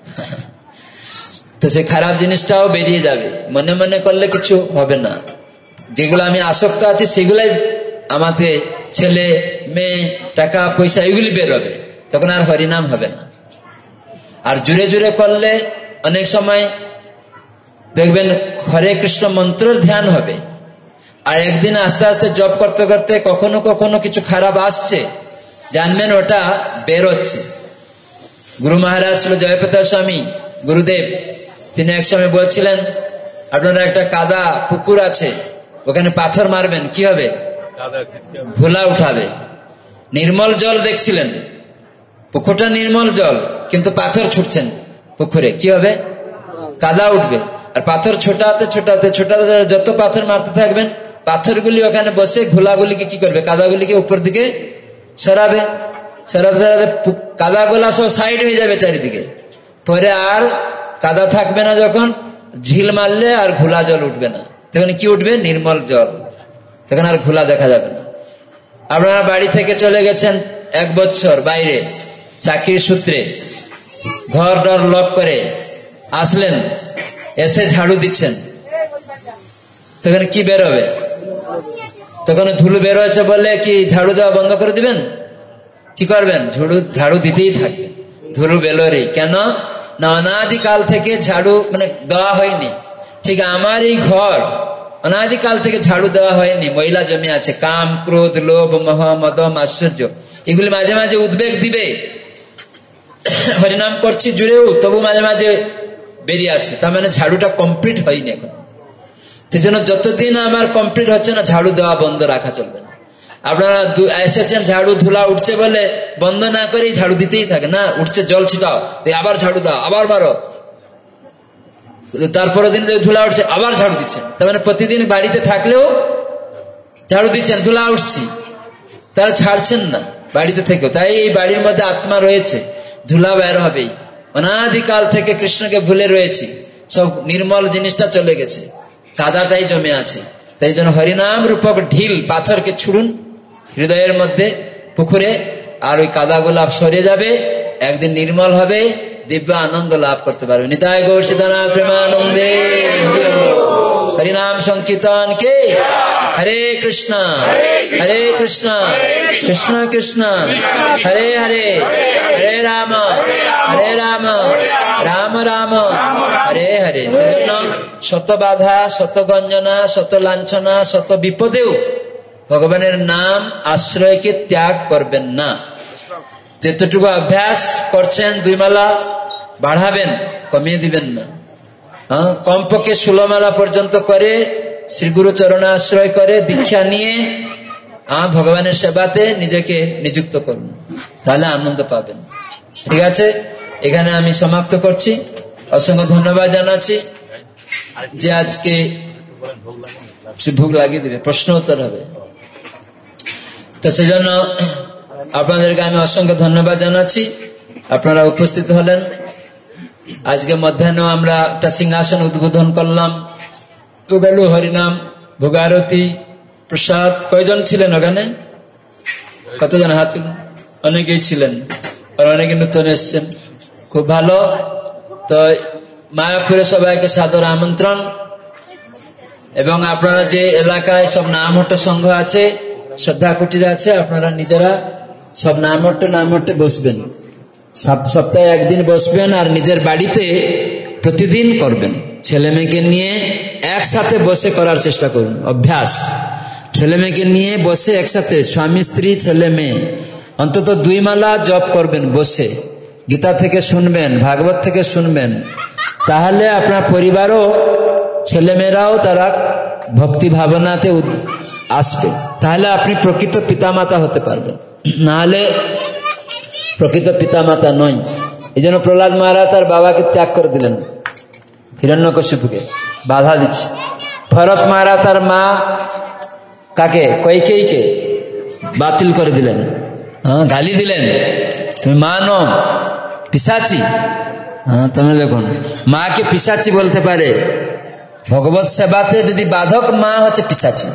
তো সেই খারাপ জিনিসটাও বেরিয়ে যাবে। মনে মনে করলে কিছু হবে না। যেগুলো আমি আসক্ত আছি সেগুলাই আমাদের ছেলে মেয়ে, টাকা পয়সা, এগুলি বেরোবে, তখন আর হরিনাম হবে না। আর জুড়ে জুড়ে করলে অনেক সময় দেখবেন হরে কৃষ্ণ মন্ত্রের ধ্যান হবে, আর একদিন আস্তে আস্তে জপ করতে করতে কখনো কখনো কিছু খারাপ আসছে, জানবেন ওটা বেরোচ্ছে। গুরু মহারাজ ছিল জয়প্রতাপ স্বামী গুরুদেব, তিনি এক সময় বলছিলেন, আপনারা একটা কাদা পুকুর আছে, ওখানে পাথর মারবেন, কি হবে? ভোলা উঠাবে। নির্মল জল দেখছিলেন, পুকুরটা নির্মল জল, কিন্তু পাথর ছুটছেন পুকুরে, কি হবে? কাদা উঠবে। আর পাথর ছোটাতে ছোটাতে ছোটাতে যত পাথর মারতে থাকবেন, পাথরগুলি ওখানে বসে ঘোলাগুলিকে কি করবে? কাদাগুলিকে উপর দিকে সরাবে। সরাতে সরাতে কাদাগুলা সব সাইড হয়ে যাবে চারিদিকে, পরে আর কাদা থাকবে না। যখন ঝিল মারলে আর ঘোলা জল উঠবে না, তখন কি উঠবে? নির্মল জল। তখন আর ঘোলা দেখা যাবে না। আপনারা বাড়ি থেকে চলে গেছেন এক বছর বাইরে চাকরির সূত্রে, ঘর ডর লক করে আসলেন, এসে ঝাড়ু দিচ্ছেন, তখন কি বেরোবে? তখন ধুলো বেরোচ্ছে বলে কি ঝাড়ু দেওয়া বন্ধ করে দিবেন? কি করবেন? ঝাড়ু ঝাড়ু দিতেই থাকবেন, ধুলো বেরোরেই। কেন না? অনাদিকাল থেকে ঝাড়ু মানে দেওয়া হয়নি। ঠিক আমার এই ঘর অনাদিকাল থেকে ঝাড়ু দেওয়া হয়নি, ময়লা জমে আছে, কাম ক্রোধ লোভ মোহ মদ আশ্চর্য, এগুলি মাঝে মাঝে উদ্বেগ দিবে। হরিনাম করছি জুড়েও তবু মাঝে মাঝে বেরিয়ে আসছে, তার মানে ঝাড়ুটা কমপ্লিট হয়নি এখন। সেই জন্য যতদিন আমার কমপ্লিট হচ্ছে না, ঝাড়ু দেওয়া বন্ধ রাখা চলবে না। আপনারা এসেছেন ঝাড়ু ধুলা উঠছে বলে বন্ধ না করে ঝাড়ু দিতেই থাকে না, উঠছে জল ছিটাও, আবার ঝাড়ু দাও, আবার মারো, তারপরের দিন ধুলা উঠছে আবার ঝাড়ু দিচ্ছেন। তার মানে প্রতিদিন বাড়িতে থাকলেও ঝাড়ু দিচ্ছেন, ধুলা উঠছি, তারা ছাড়ছেন না বাড়িতে থেকেও। তাই এই বাড়ির মধ্যে আত্মা রয়েছে, ধুলা বের হবেই। অনাদিকাল থেকে কৃষ্ণকে ভুলে রয়েছি, সব নির্মল জিনিসটা চলে গেছে, কাদাটাই জমে আছে। তাই জন্য হরিনাম রূপক ঢিল পাথরকে ছুড়ুন হৃদয়ের মধ্যে পুকুরে, আর ওই কাদাগুলা সরে যাবে, একদিন নির্মল হবে, দিব্য আনন্দ লাভ করতে পারবে। নিতাই গৌর সীতানাথ প্রেমানন্দে হরিনাম সংকীর্তন কে। হরে কৃষ্ণ হরে কৃষ্ণ কৃষ্ণ কৃষ্ণ হরে হরে, হরে রাম হরে রাম রাম রাম হরে হরে। সেজন্য শত বাধা, শত গঞ্জনা, শত লাঞ্ছনা, শত বিপদেও ভগবানের নাম আশ্রয়কে ত্যাগ করবেন না। যেতটুকু অভ্যাস করছেন দুই মালা বাড়াবেন, কমিয়ে দিবেন না। হ্যাঁ, কমপক্ষে ষোলো মালা পর্যন্ত করে শ্রীগুরু চরণে আশ্রয় করে দীক্ষা নিয়ে আহ ভগবানের সেবাতে নিজেকে নিযুক্ত করুন, তাহলে আনন্দ পাবেন। ঠিক আছে, এখানে আমি সমাপ্ত করছি। অসংখ্য ধন্যবাদ জানাচ্ছি যে আজকে ভোগ লাগিয়ে দেবে, প্রশ্ন উত্তর হবে, তো সেজন্য আপনাদেরকে আমি অসংখ্য ধন্যবাদ জানাচ্ছি। আপনারা উপস্থিত হলেন। আজকে মধ্যাহ্ন আমরা একটা সিংহাসন উদ্বোধন করলাম, তো গেল হরিনাম, ভোগারতি, প্রসাদ। কয়জন ছিলেন ওখানে? কতজন হাত? অনেকেই ছিলেন, আর অনেকে নতুন এসছেন, খুব ভালো। তো মায়াপুরে সবাইকে সাদর আমন্ত্রণ। এবং আপনারা যে এলাকায় সব নামহট্ট সংঘ আছে, শ্রদ্ধা কুটির আছে, আপনারা নিজেরা সব নামহট্ট নামহট্টে বসবেন, সপ্তাহে একদিন বসবেন, আর নিজের বাড়িতে প্রতিদিন করবেন। ছেলে মেয়েকে নিয়ে একসাথে বসে করার চেষ্টা করুন, অভ্যাস। ছেলে মেয়েকে নিয়ে বসে একসাথে, স্বামী স্ত্রী ছেলে মেয়ে, অন্তত দুই মালা জপ করবেন বসে, গীতা থেকে শুনবেন, ভাগবত থেকে শুনবেন, তাহলে আপনার পরিবারও, ছেলেমেয়েরাও তারা ভক্তি ভাবনাতে আসবে, তাহলে আপনি প্রকৃত পিতামাতা হতে পারবেন। নাহলে প্রকৃত পিতামাতা নয়। এই জন্য প্রহ্লাদ মহারাজ তার বাবাকে ত্যাগ করে দিলেন, হিরণ্যকশিপুকে বাধা দিচ্ছে। ভরত মহারাজ তার মা কাকে, কৈকেয়ীকে বাতিল করে দিলেন, হ্যাঁ, গালি দিলেন, তুমি মা নো, পিশাচি। হ্যাঁ, তুমি দেখুন, মাকে পিশাচি বলতে পারে। ভগবত সেবাতে যদি বাধক মা হচ্ছে পিশাচি,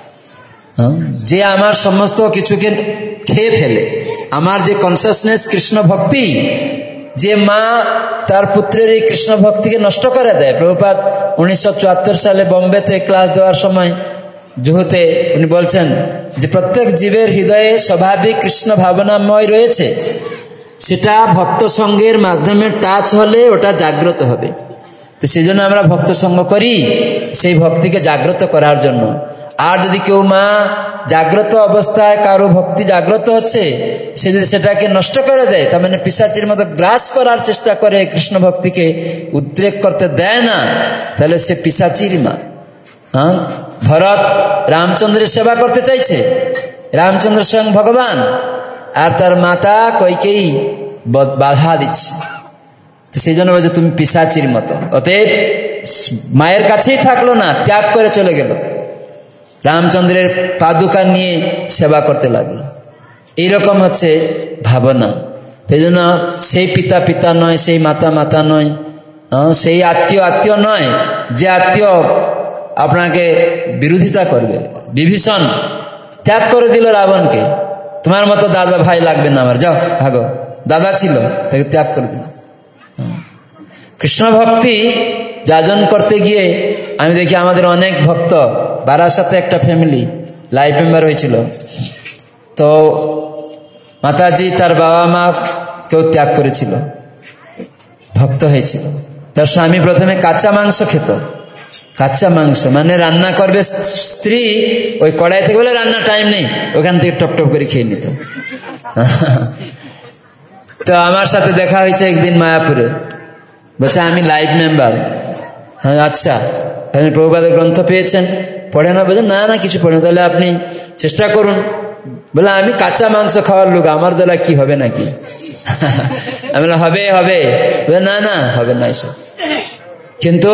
যে আমার সমস্ত কিছুকে খেয়ে ফেলে, আমার যে কনসিয়াসনেস কৃষ্ণ ভক্তি, যে মা তার পুত্রের এই কৃষ্ণ ভক্তিকে নষ্ট করে দেয়। প্রভুপাদ উনিশশো চুয়াত্তর সালে বোম্বেতে ক্লাস দেওয়ার সময় জুহুতে উনি বলছেন যে প্রত্যেক জীবের হৃদয়ে স্বাভাবিক কৃষ্ণ ভাবনাময় রয়েছে, সেটা ভক্ত সঙ্গের মাধ্যমে টাচ হলে ওটা জাগ্রত হবে। তো সেই জন্য আমরা ভক্ত সঙ্গ করি, সেই ভক্তিকে জাগ্রত করার জন্য। আর যদি কেউ মা জাগ্রত অবস্থায় কারো ভক্তি জাগ্রত হচ্ছে, সে যদি সেটাকে নষ্ট করে দেয়, তার মানে পিশাচির মতো গ্রাস করার চেষ্টা করে, কৃষ্ণ ভক্তিকে উদ্রেক করতে দেয় না, তাহলে সে পিশাচির মা। হ্যাঁ, ভরত রামচন্দ্রের সেবা করতে চাইছে, রামচন্দ্র স্বয়ং ভগবান, আর তার মাতা কৈকেয়ী বাধা দিচ্ছে। তো সেই জন্য বলছে তুমি পিশাচির মতো। অতএব মায়ের কাছেই থাকলো না, ত্যাগ করে চলে গেল, রামচন্দ্রের পাদুকা নিয়ে সেবা করতে লাগলো। এইরকম হচ্ছে ভাবনা। সেই জন্য সেই পিতা পিতা নয়, সেই মাতা মাতা নয়, সেই আত্মীয় আত্মীয় নয়, যে আত্মীয় আপনাকে বিরোধিতা করবে। বিভীষণ ত্যাগ করে দিল রাবণকে, তোমার মতো দাদা ভাই লাগবে না আমার, যাও ভাগো। দাদা ছিল, তাকে ত্যাগ করে দিল। কৃষ্ণ ভক্তি যাজন করতে গিয়ে আমি দেখি আমাদের অনেক ভক্ত, বারাসাতে একটা ফ্যামিলি লাইফ মেম্বার হয়েছিল, তো মাতাজি তার বাবা মা কেউ ত্যাগ করেছিল, ভক্ত হয়েছিল। তার স্বামী প্রথমে কাঁচা মাংস খেত, কাঁচা মাংস মানে রান্না করবে স্ত্রী, ওই কড়াই থেকে বলে রান্না টাইম নেই, ওখান থেকে টপ টপ করে খেয়ে নিত। তো আমার সাথে দেখা হয়েছে একদিন মায়াপুরে, বলছে আমি লাইভ মেম্বার। হ্যাঁ, আচ্ছা, আপনি প্রভুপাদের গ্রন্থ পেয়েছেন, পড়ে না? বলছেন না না কিছু পড়ে না। তাহলে আপনি চেষ্টা করুন বলে আমি কাঁচা মাংস খাওয়ার লোক, আমার দ্বারা কি হবে নাকি? আমি বললাম হবে হবে, না না হবে না এসব। কিন্তু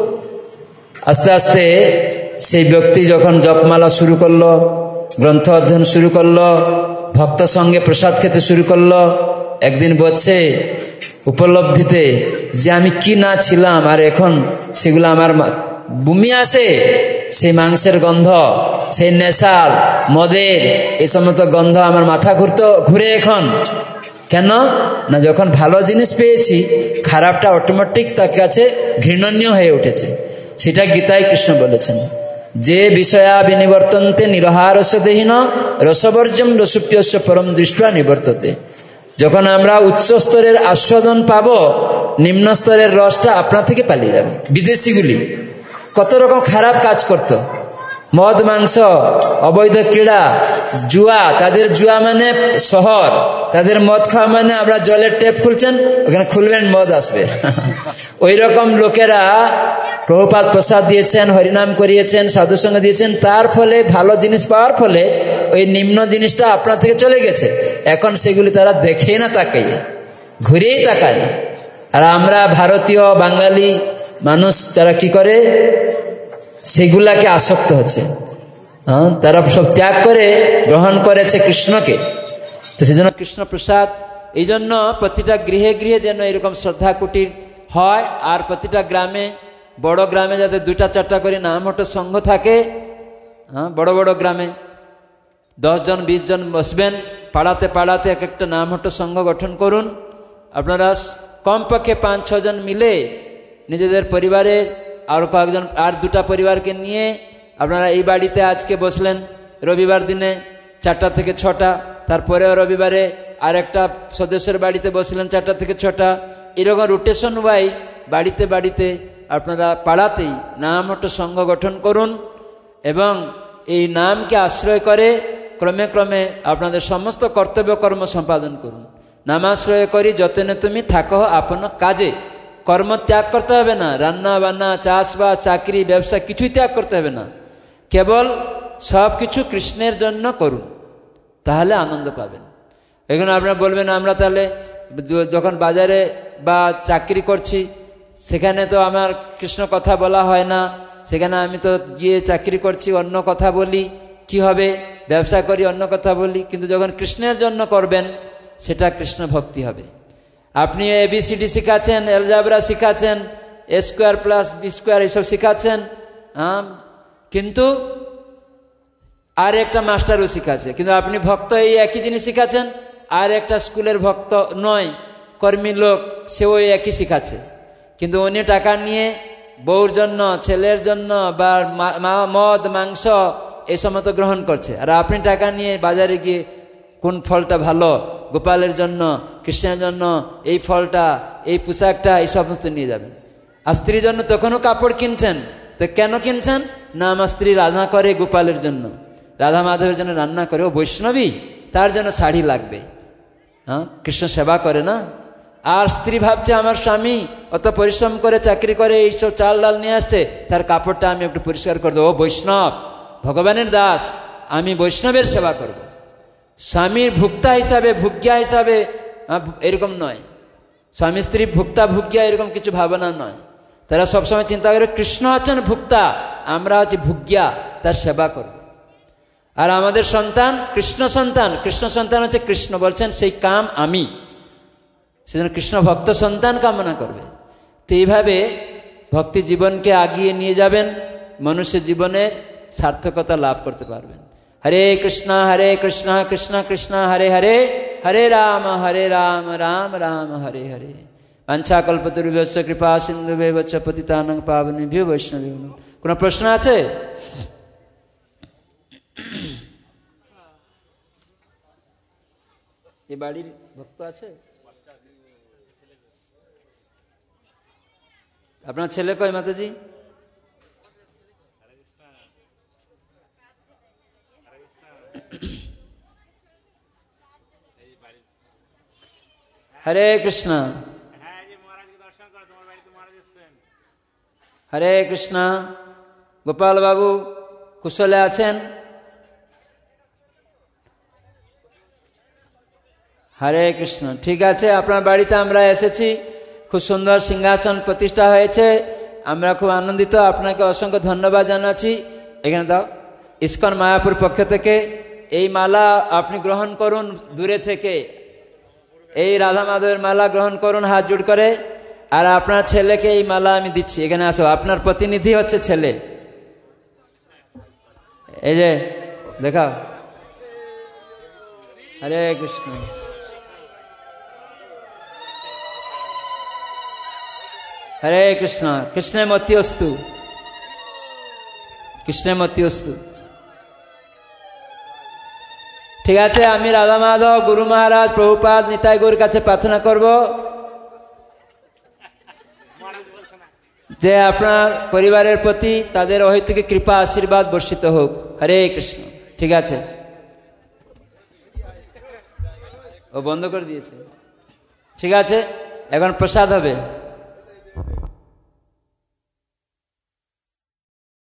আস্তে আস্তে সেই ব্যক্তি যখন জপমালা শুরু করলো, গ্রন্থ অধ্যয়ন শুরু করলো, ভক্ত সঙ্গে প্রসাদ খেতে শুরু করলো, একদিন বলছে উপলব্ধিতে যে আমি কি না ছিলাম, আর এখন সেগুলো আমার বমি আসে, সেই মাংসের গন্ধ, সেই নেশার মদের এই সমস্ত গন্ধ আমার মাথা ঘুরতো ঘুরে এখন। কেন না, যখন ভালো জিনিস পেয়েছি খারাপটা অটোমেটিক তার কাছে ঘৃণনীয় হয়ে উঠেছে। সেটা গীতায় কৃষ্ণ বলেছেন, যে বিষয়া বিনিবর্তন্তে নিরহারস দেহীন রসবর্জম রসুপ্যস্য পরম দৃষ্টা নিবর্ততে। যখন আমরা উচ্চ স্তরের আস্বাদন পাবো, নিম্ন স্তরের রসটা আপনা থেকে পালিয়ে যাবে। বিদেশিগুলি কত রকম খারাপ কাজ করত, মদ মাংস, অবৈধ ক্রীড়া, জুয়া, তাদের জুয়া মানে শহর, তাদের মদ খাওয়া মানে আমরা জলের টেপ খুলছেন, ওখানে খুলবেন মদ আসবে। ওই রকম লোকেরা প্রভুপাদ প্রসাদ দিয়েছেন, হরিনাম করিয়েছেন, সাধু সঙ্গ দিয়েছেন, তার ফলে ভালো জিনিস পাওয়ার ফলে ওই নিম্ন জিনিসটা আপনার থেকে চলে গেছে। এখন সেগুলি তারা দেখেই না, তাকাইয়ে ঘুরেই তাকায় না। আর আমরা ভারতীয় বাঙালি মানুষ তারা কি করে, সেগুলাকে আসক্ত হচ্ছে। হ্যাঁ, তারা সব ত্যাগ করে গ্রহণ করেছে কৃষ্ণকে। তো সেজন্য কৃষ্ণ প্রসাদ, এই জন্য প্রতিটা গৃহে গৃহে যেন এরকম শ্রদ্ধা কুটির হয়, আর প্রতিটা গ্রামে, বড় গ্রামে যাতে দুটা চারটা করে নামহট্ট সংঘ থাকে। হ্যাঁ, বড় বড় গ্রামে দশ জন বিশ জন বসবেন, পাড়াতে পাড়াতে এক একটা নামহট্ট সংঘ গঠন করুন। আপনারা কমপক্ষে পাঁচ ছজন মিলে নিজেদের পরিবারের আর কয়েকজন আর দুটা পরিবারকে নিয়ে আপনারা এই বাড়িতে আজকে বসলেন রবিবার দিনে চারটা থেকে ছটা, তারপরেও রবিবারে আর একটা সদস্যের বাড়িতে বসলেন চারটা থেকে ছটা। এরকম রোটেশন ওয়াই বাড়িতে বাড়িতে আপনারা পাড়াতেই নামহট্ট সংঘ গঠন করুন, এবং এই নামকে আশ্রয় করে ক্রমে ক্রমে আপনাদের সমস্ত কর্তব্য কর্ম সম্পাদন করুন। নামাশ্রয় করি যতনে তুমি থাকো আপন কাজে। কর্ম ত্যাগ করতে হবে না, রান্না বান্না, চাষবাস, চাকরি, ব্যবসা কিছুই ত্যাগ করতে হবে না। কেবল সব কিছু কৃষ্ণের জন্য করুন, তাহলে আনন্দ পাবেন। এখন আপনারা বলবেন আমরা তাহলে যখন বাজারে বা চাকরি করছি সেখানে তো আমার কৃষ্ণ কথা বলা হয় না, সেখানে আমি তো গিয়ে চাকরি করছি অন্য কথা বলি, কি হবে? ব্যবসা করি অন্য কথা বলি। কিন্তু যখন কৃষ্ণের জন্য করবেন সেটা কৃষ্ণ ভক্তি হবে। আপনি এবিসিডি শিখাচ্ছেন, এলজাবরা শিখাচ্ছেন, A square plus B square এইসব শিখাচ্ছেন, হ্যাঁ, কিন্তু আর একটা মাস্টারও শিখাচ্ছে, কিন্তু আপনি ভক্ত এই একই জিনিস শিখাচ্ছেন। আর একটা স্কুলের ভক্ত নয়, কর্মী লোক, সেও একই শিখাচ্ছে, কিন্তু উনি টাকা নিয়ে বউর জন্য, ছেলের জন্য বা মদ মাংস এই সমস্ত গ্রহণ করছে। আর আপনি টাকা নিয়ে বাজারে গিয়ে কোন ফলটা ভালো, গোপালের জন্য, কৃষ্ণের জন্য এই ফলটা, এই পোশাকটা, এই সমস্ত নিয়ে যাবেন। আর স্ত্রীর জন্য তখনও কাপড় কিনছেন, তো কেন কিনছেন? না আমার স্ত্রী রান্না করে গোপালের জন্য, রাধা মাধবের জন্য রান্না করে, ও বৈষ্ণবী, তার জন্য শাড়ি লাগবে। হ্যাঁ, কৃষ্ণ সেবা করে না। আর স্ত্রী ভাবছে আমার স্বামী অত পরিশ্রম করে চাকরি করে এইসব চাল ডাল নিয়ে আসছে, তার কাপড়টা আমি একটু পরিষ্কার করে দেবো। ও বৈষ্ণব, ভগবানের দাস, আমি বৈষ্ণবের সেবা করব। স্বামীর ভুক্তা হিসাবে, ভুজ্ঞা হিসাবে এরকম নয়। স্বামী স্ত্রী ভুক্তা ভুজ্ঞা এরকম কিছু ভাবনা নয়। তারা সবসময় চিন্তা করে কৃষ্ণ হচ্ছেন ভুক্তা, আমরা হচ্ছি ভুজ্ঞা, তার সেবা করব। আর আমাদের সন্তান কৃষ্ণ সন্তান, কৃষ্ণ সন্তান হচ্ছে কৃষ্ণ বলছেন সেই কাম আমি, সেজন্য কৃষ্ণ ভক্ত সন্তান কামনা করবে। তো এইভাবে ভক্তি জীবনকে আগিয়ে নিয়ে যাবেন, মনুষ্য জীবনের সার্থকতা লাভ করতে পারবেন। হরে কৃষ্ণ হরে কৃষ্ণ কৃষ্ণ কৃষ্ণ হরে হরে, হরে রাম হরে রাম রাম রাম হরে হরে। বাঞ্ছাকল্পতরুভ্যশ্চ কৃপা সিন্ধুভ্যেব চ পতিতানাং পাবনেভ্যো বৈষ্ণবেভ্যো নমঃ। কোনো প্রশ্ন আছে? এই বাড়ির ভক্ত আছে? আপনার ছেলে কই মাতাজি? হরে কৃষ্ণ হরে কৃষ্ণ। গোপাল বাবু কুশলে আছেন? হরে কৃষ্ণ। ঠিক আছে, আপনার বাড়িতে আমরা এসেছি, খুব সুন্দর সিংহাসন প্রতিষ্ঠা হয়েছে, আমরা খুব আনন্দিত, আপনাকে অসংখ্য ধন্যবাদ জানাচ্ছি। এখানে দাও, ইস্কন মায়াপুর পক্ষ থেকে এই মালা আপনি গ্রহণ করুন, দূরে থেকে এই রাধা মাধবের মালা গ্রহণ করুন হাত জোড় করে। আর আপনার ছেলেকে এই মালা আমি দিচ্ছি, এখানে আসো, আপনার প্রতিনিধি হচ্ছে ছেলে, এই যে দেখাও। হরে কৃষ্ণ। হরে কৃষ্ণ। কৃষ্ণে মতি অস্তু, কৃষ্ণে মতি অস্তু। ঠিক আছে, আমি রাধা মাধব, গুরু মহারাজ, প্রভুপাদ, নিতাই গৌর কাছে প্রার্থনা করব যে আপনার পরিবারের প্রতি তাদের অহৈতুকী কৃপা আশীর্বাদ বর্ষিত হোক। হরে কৃষ্ণ। ঠিক আছে, ও বন্ধ করে দিয়েছে। ঠিক আছে, এখন প্রসাদ হবে।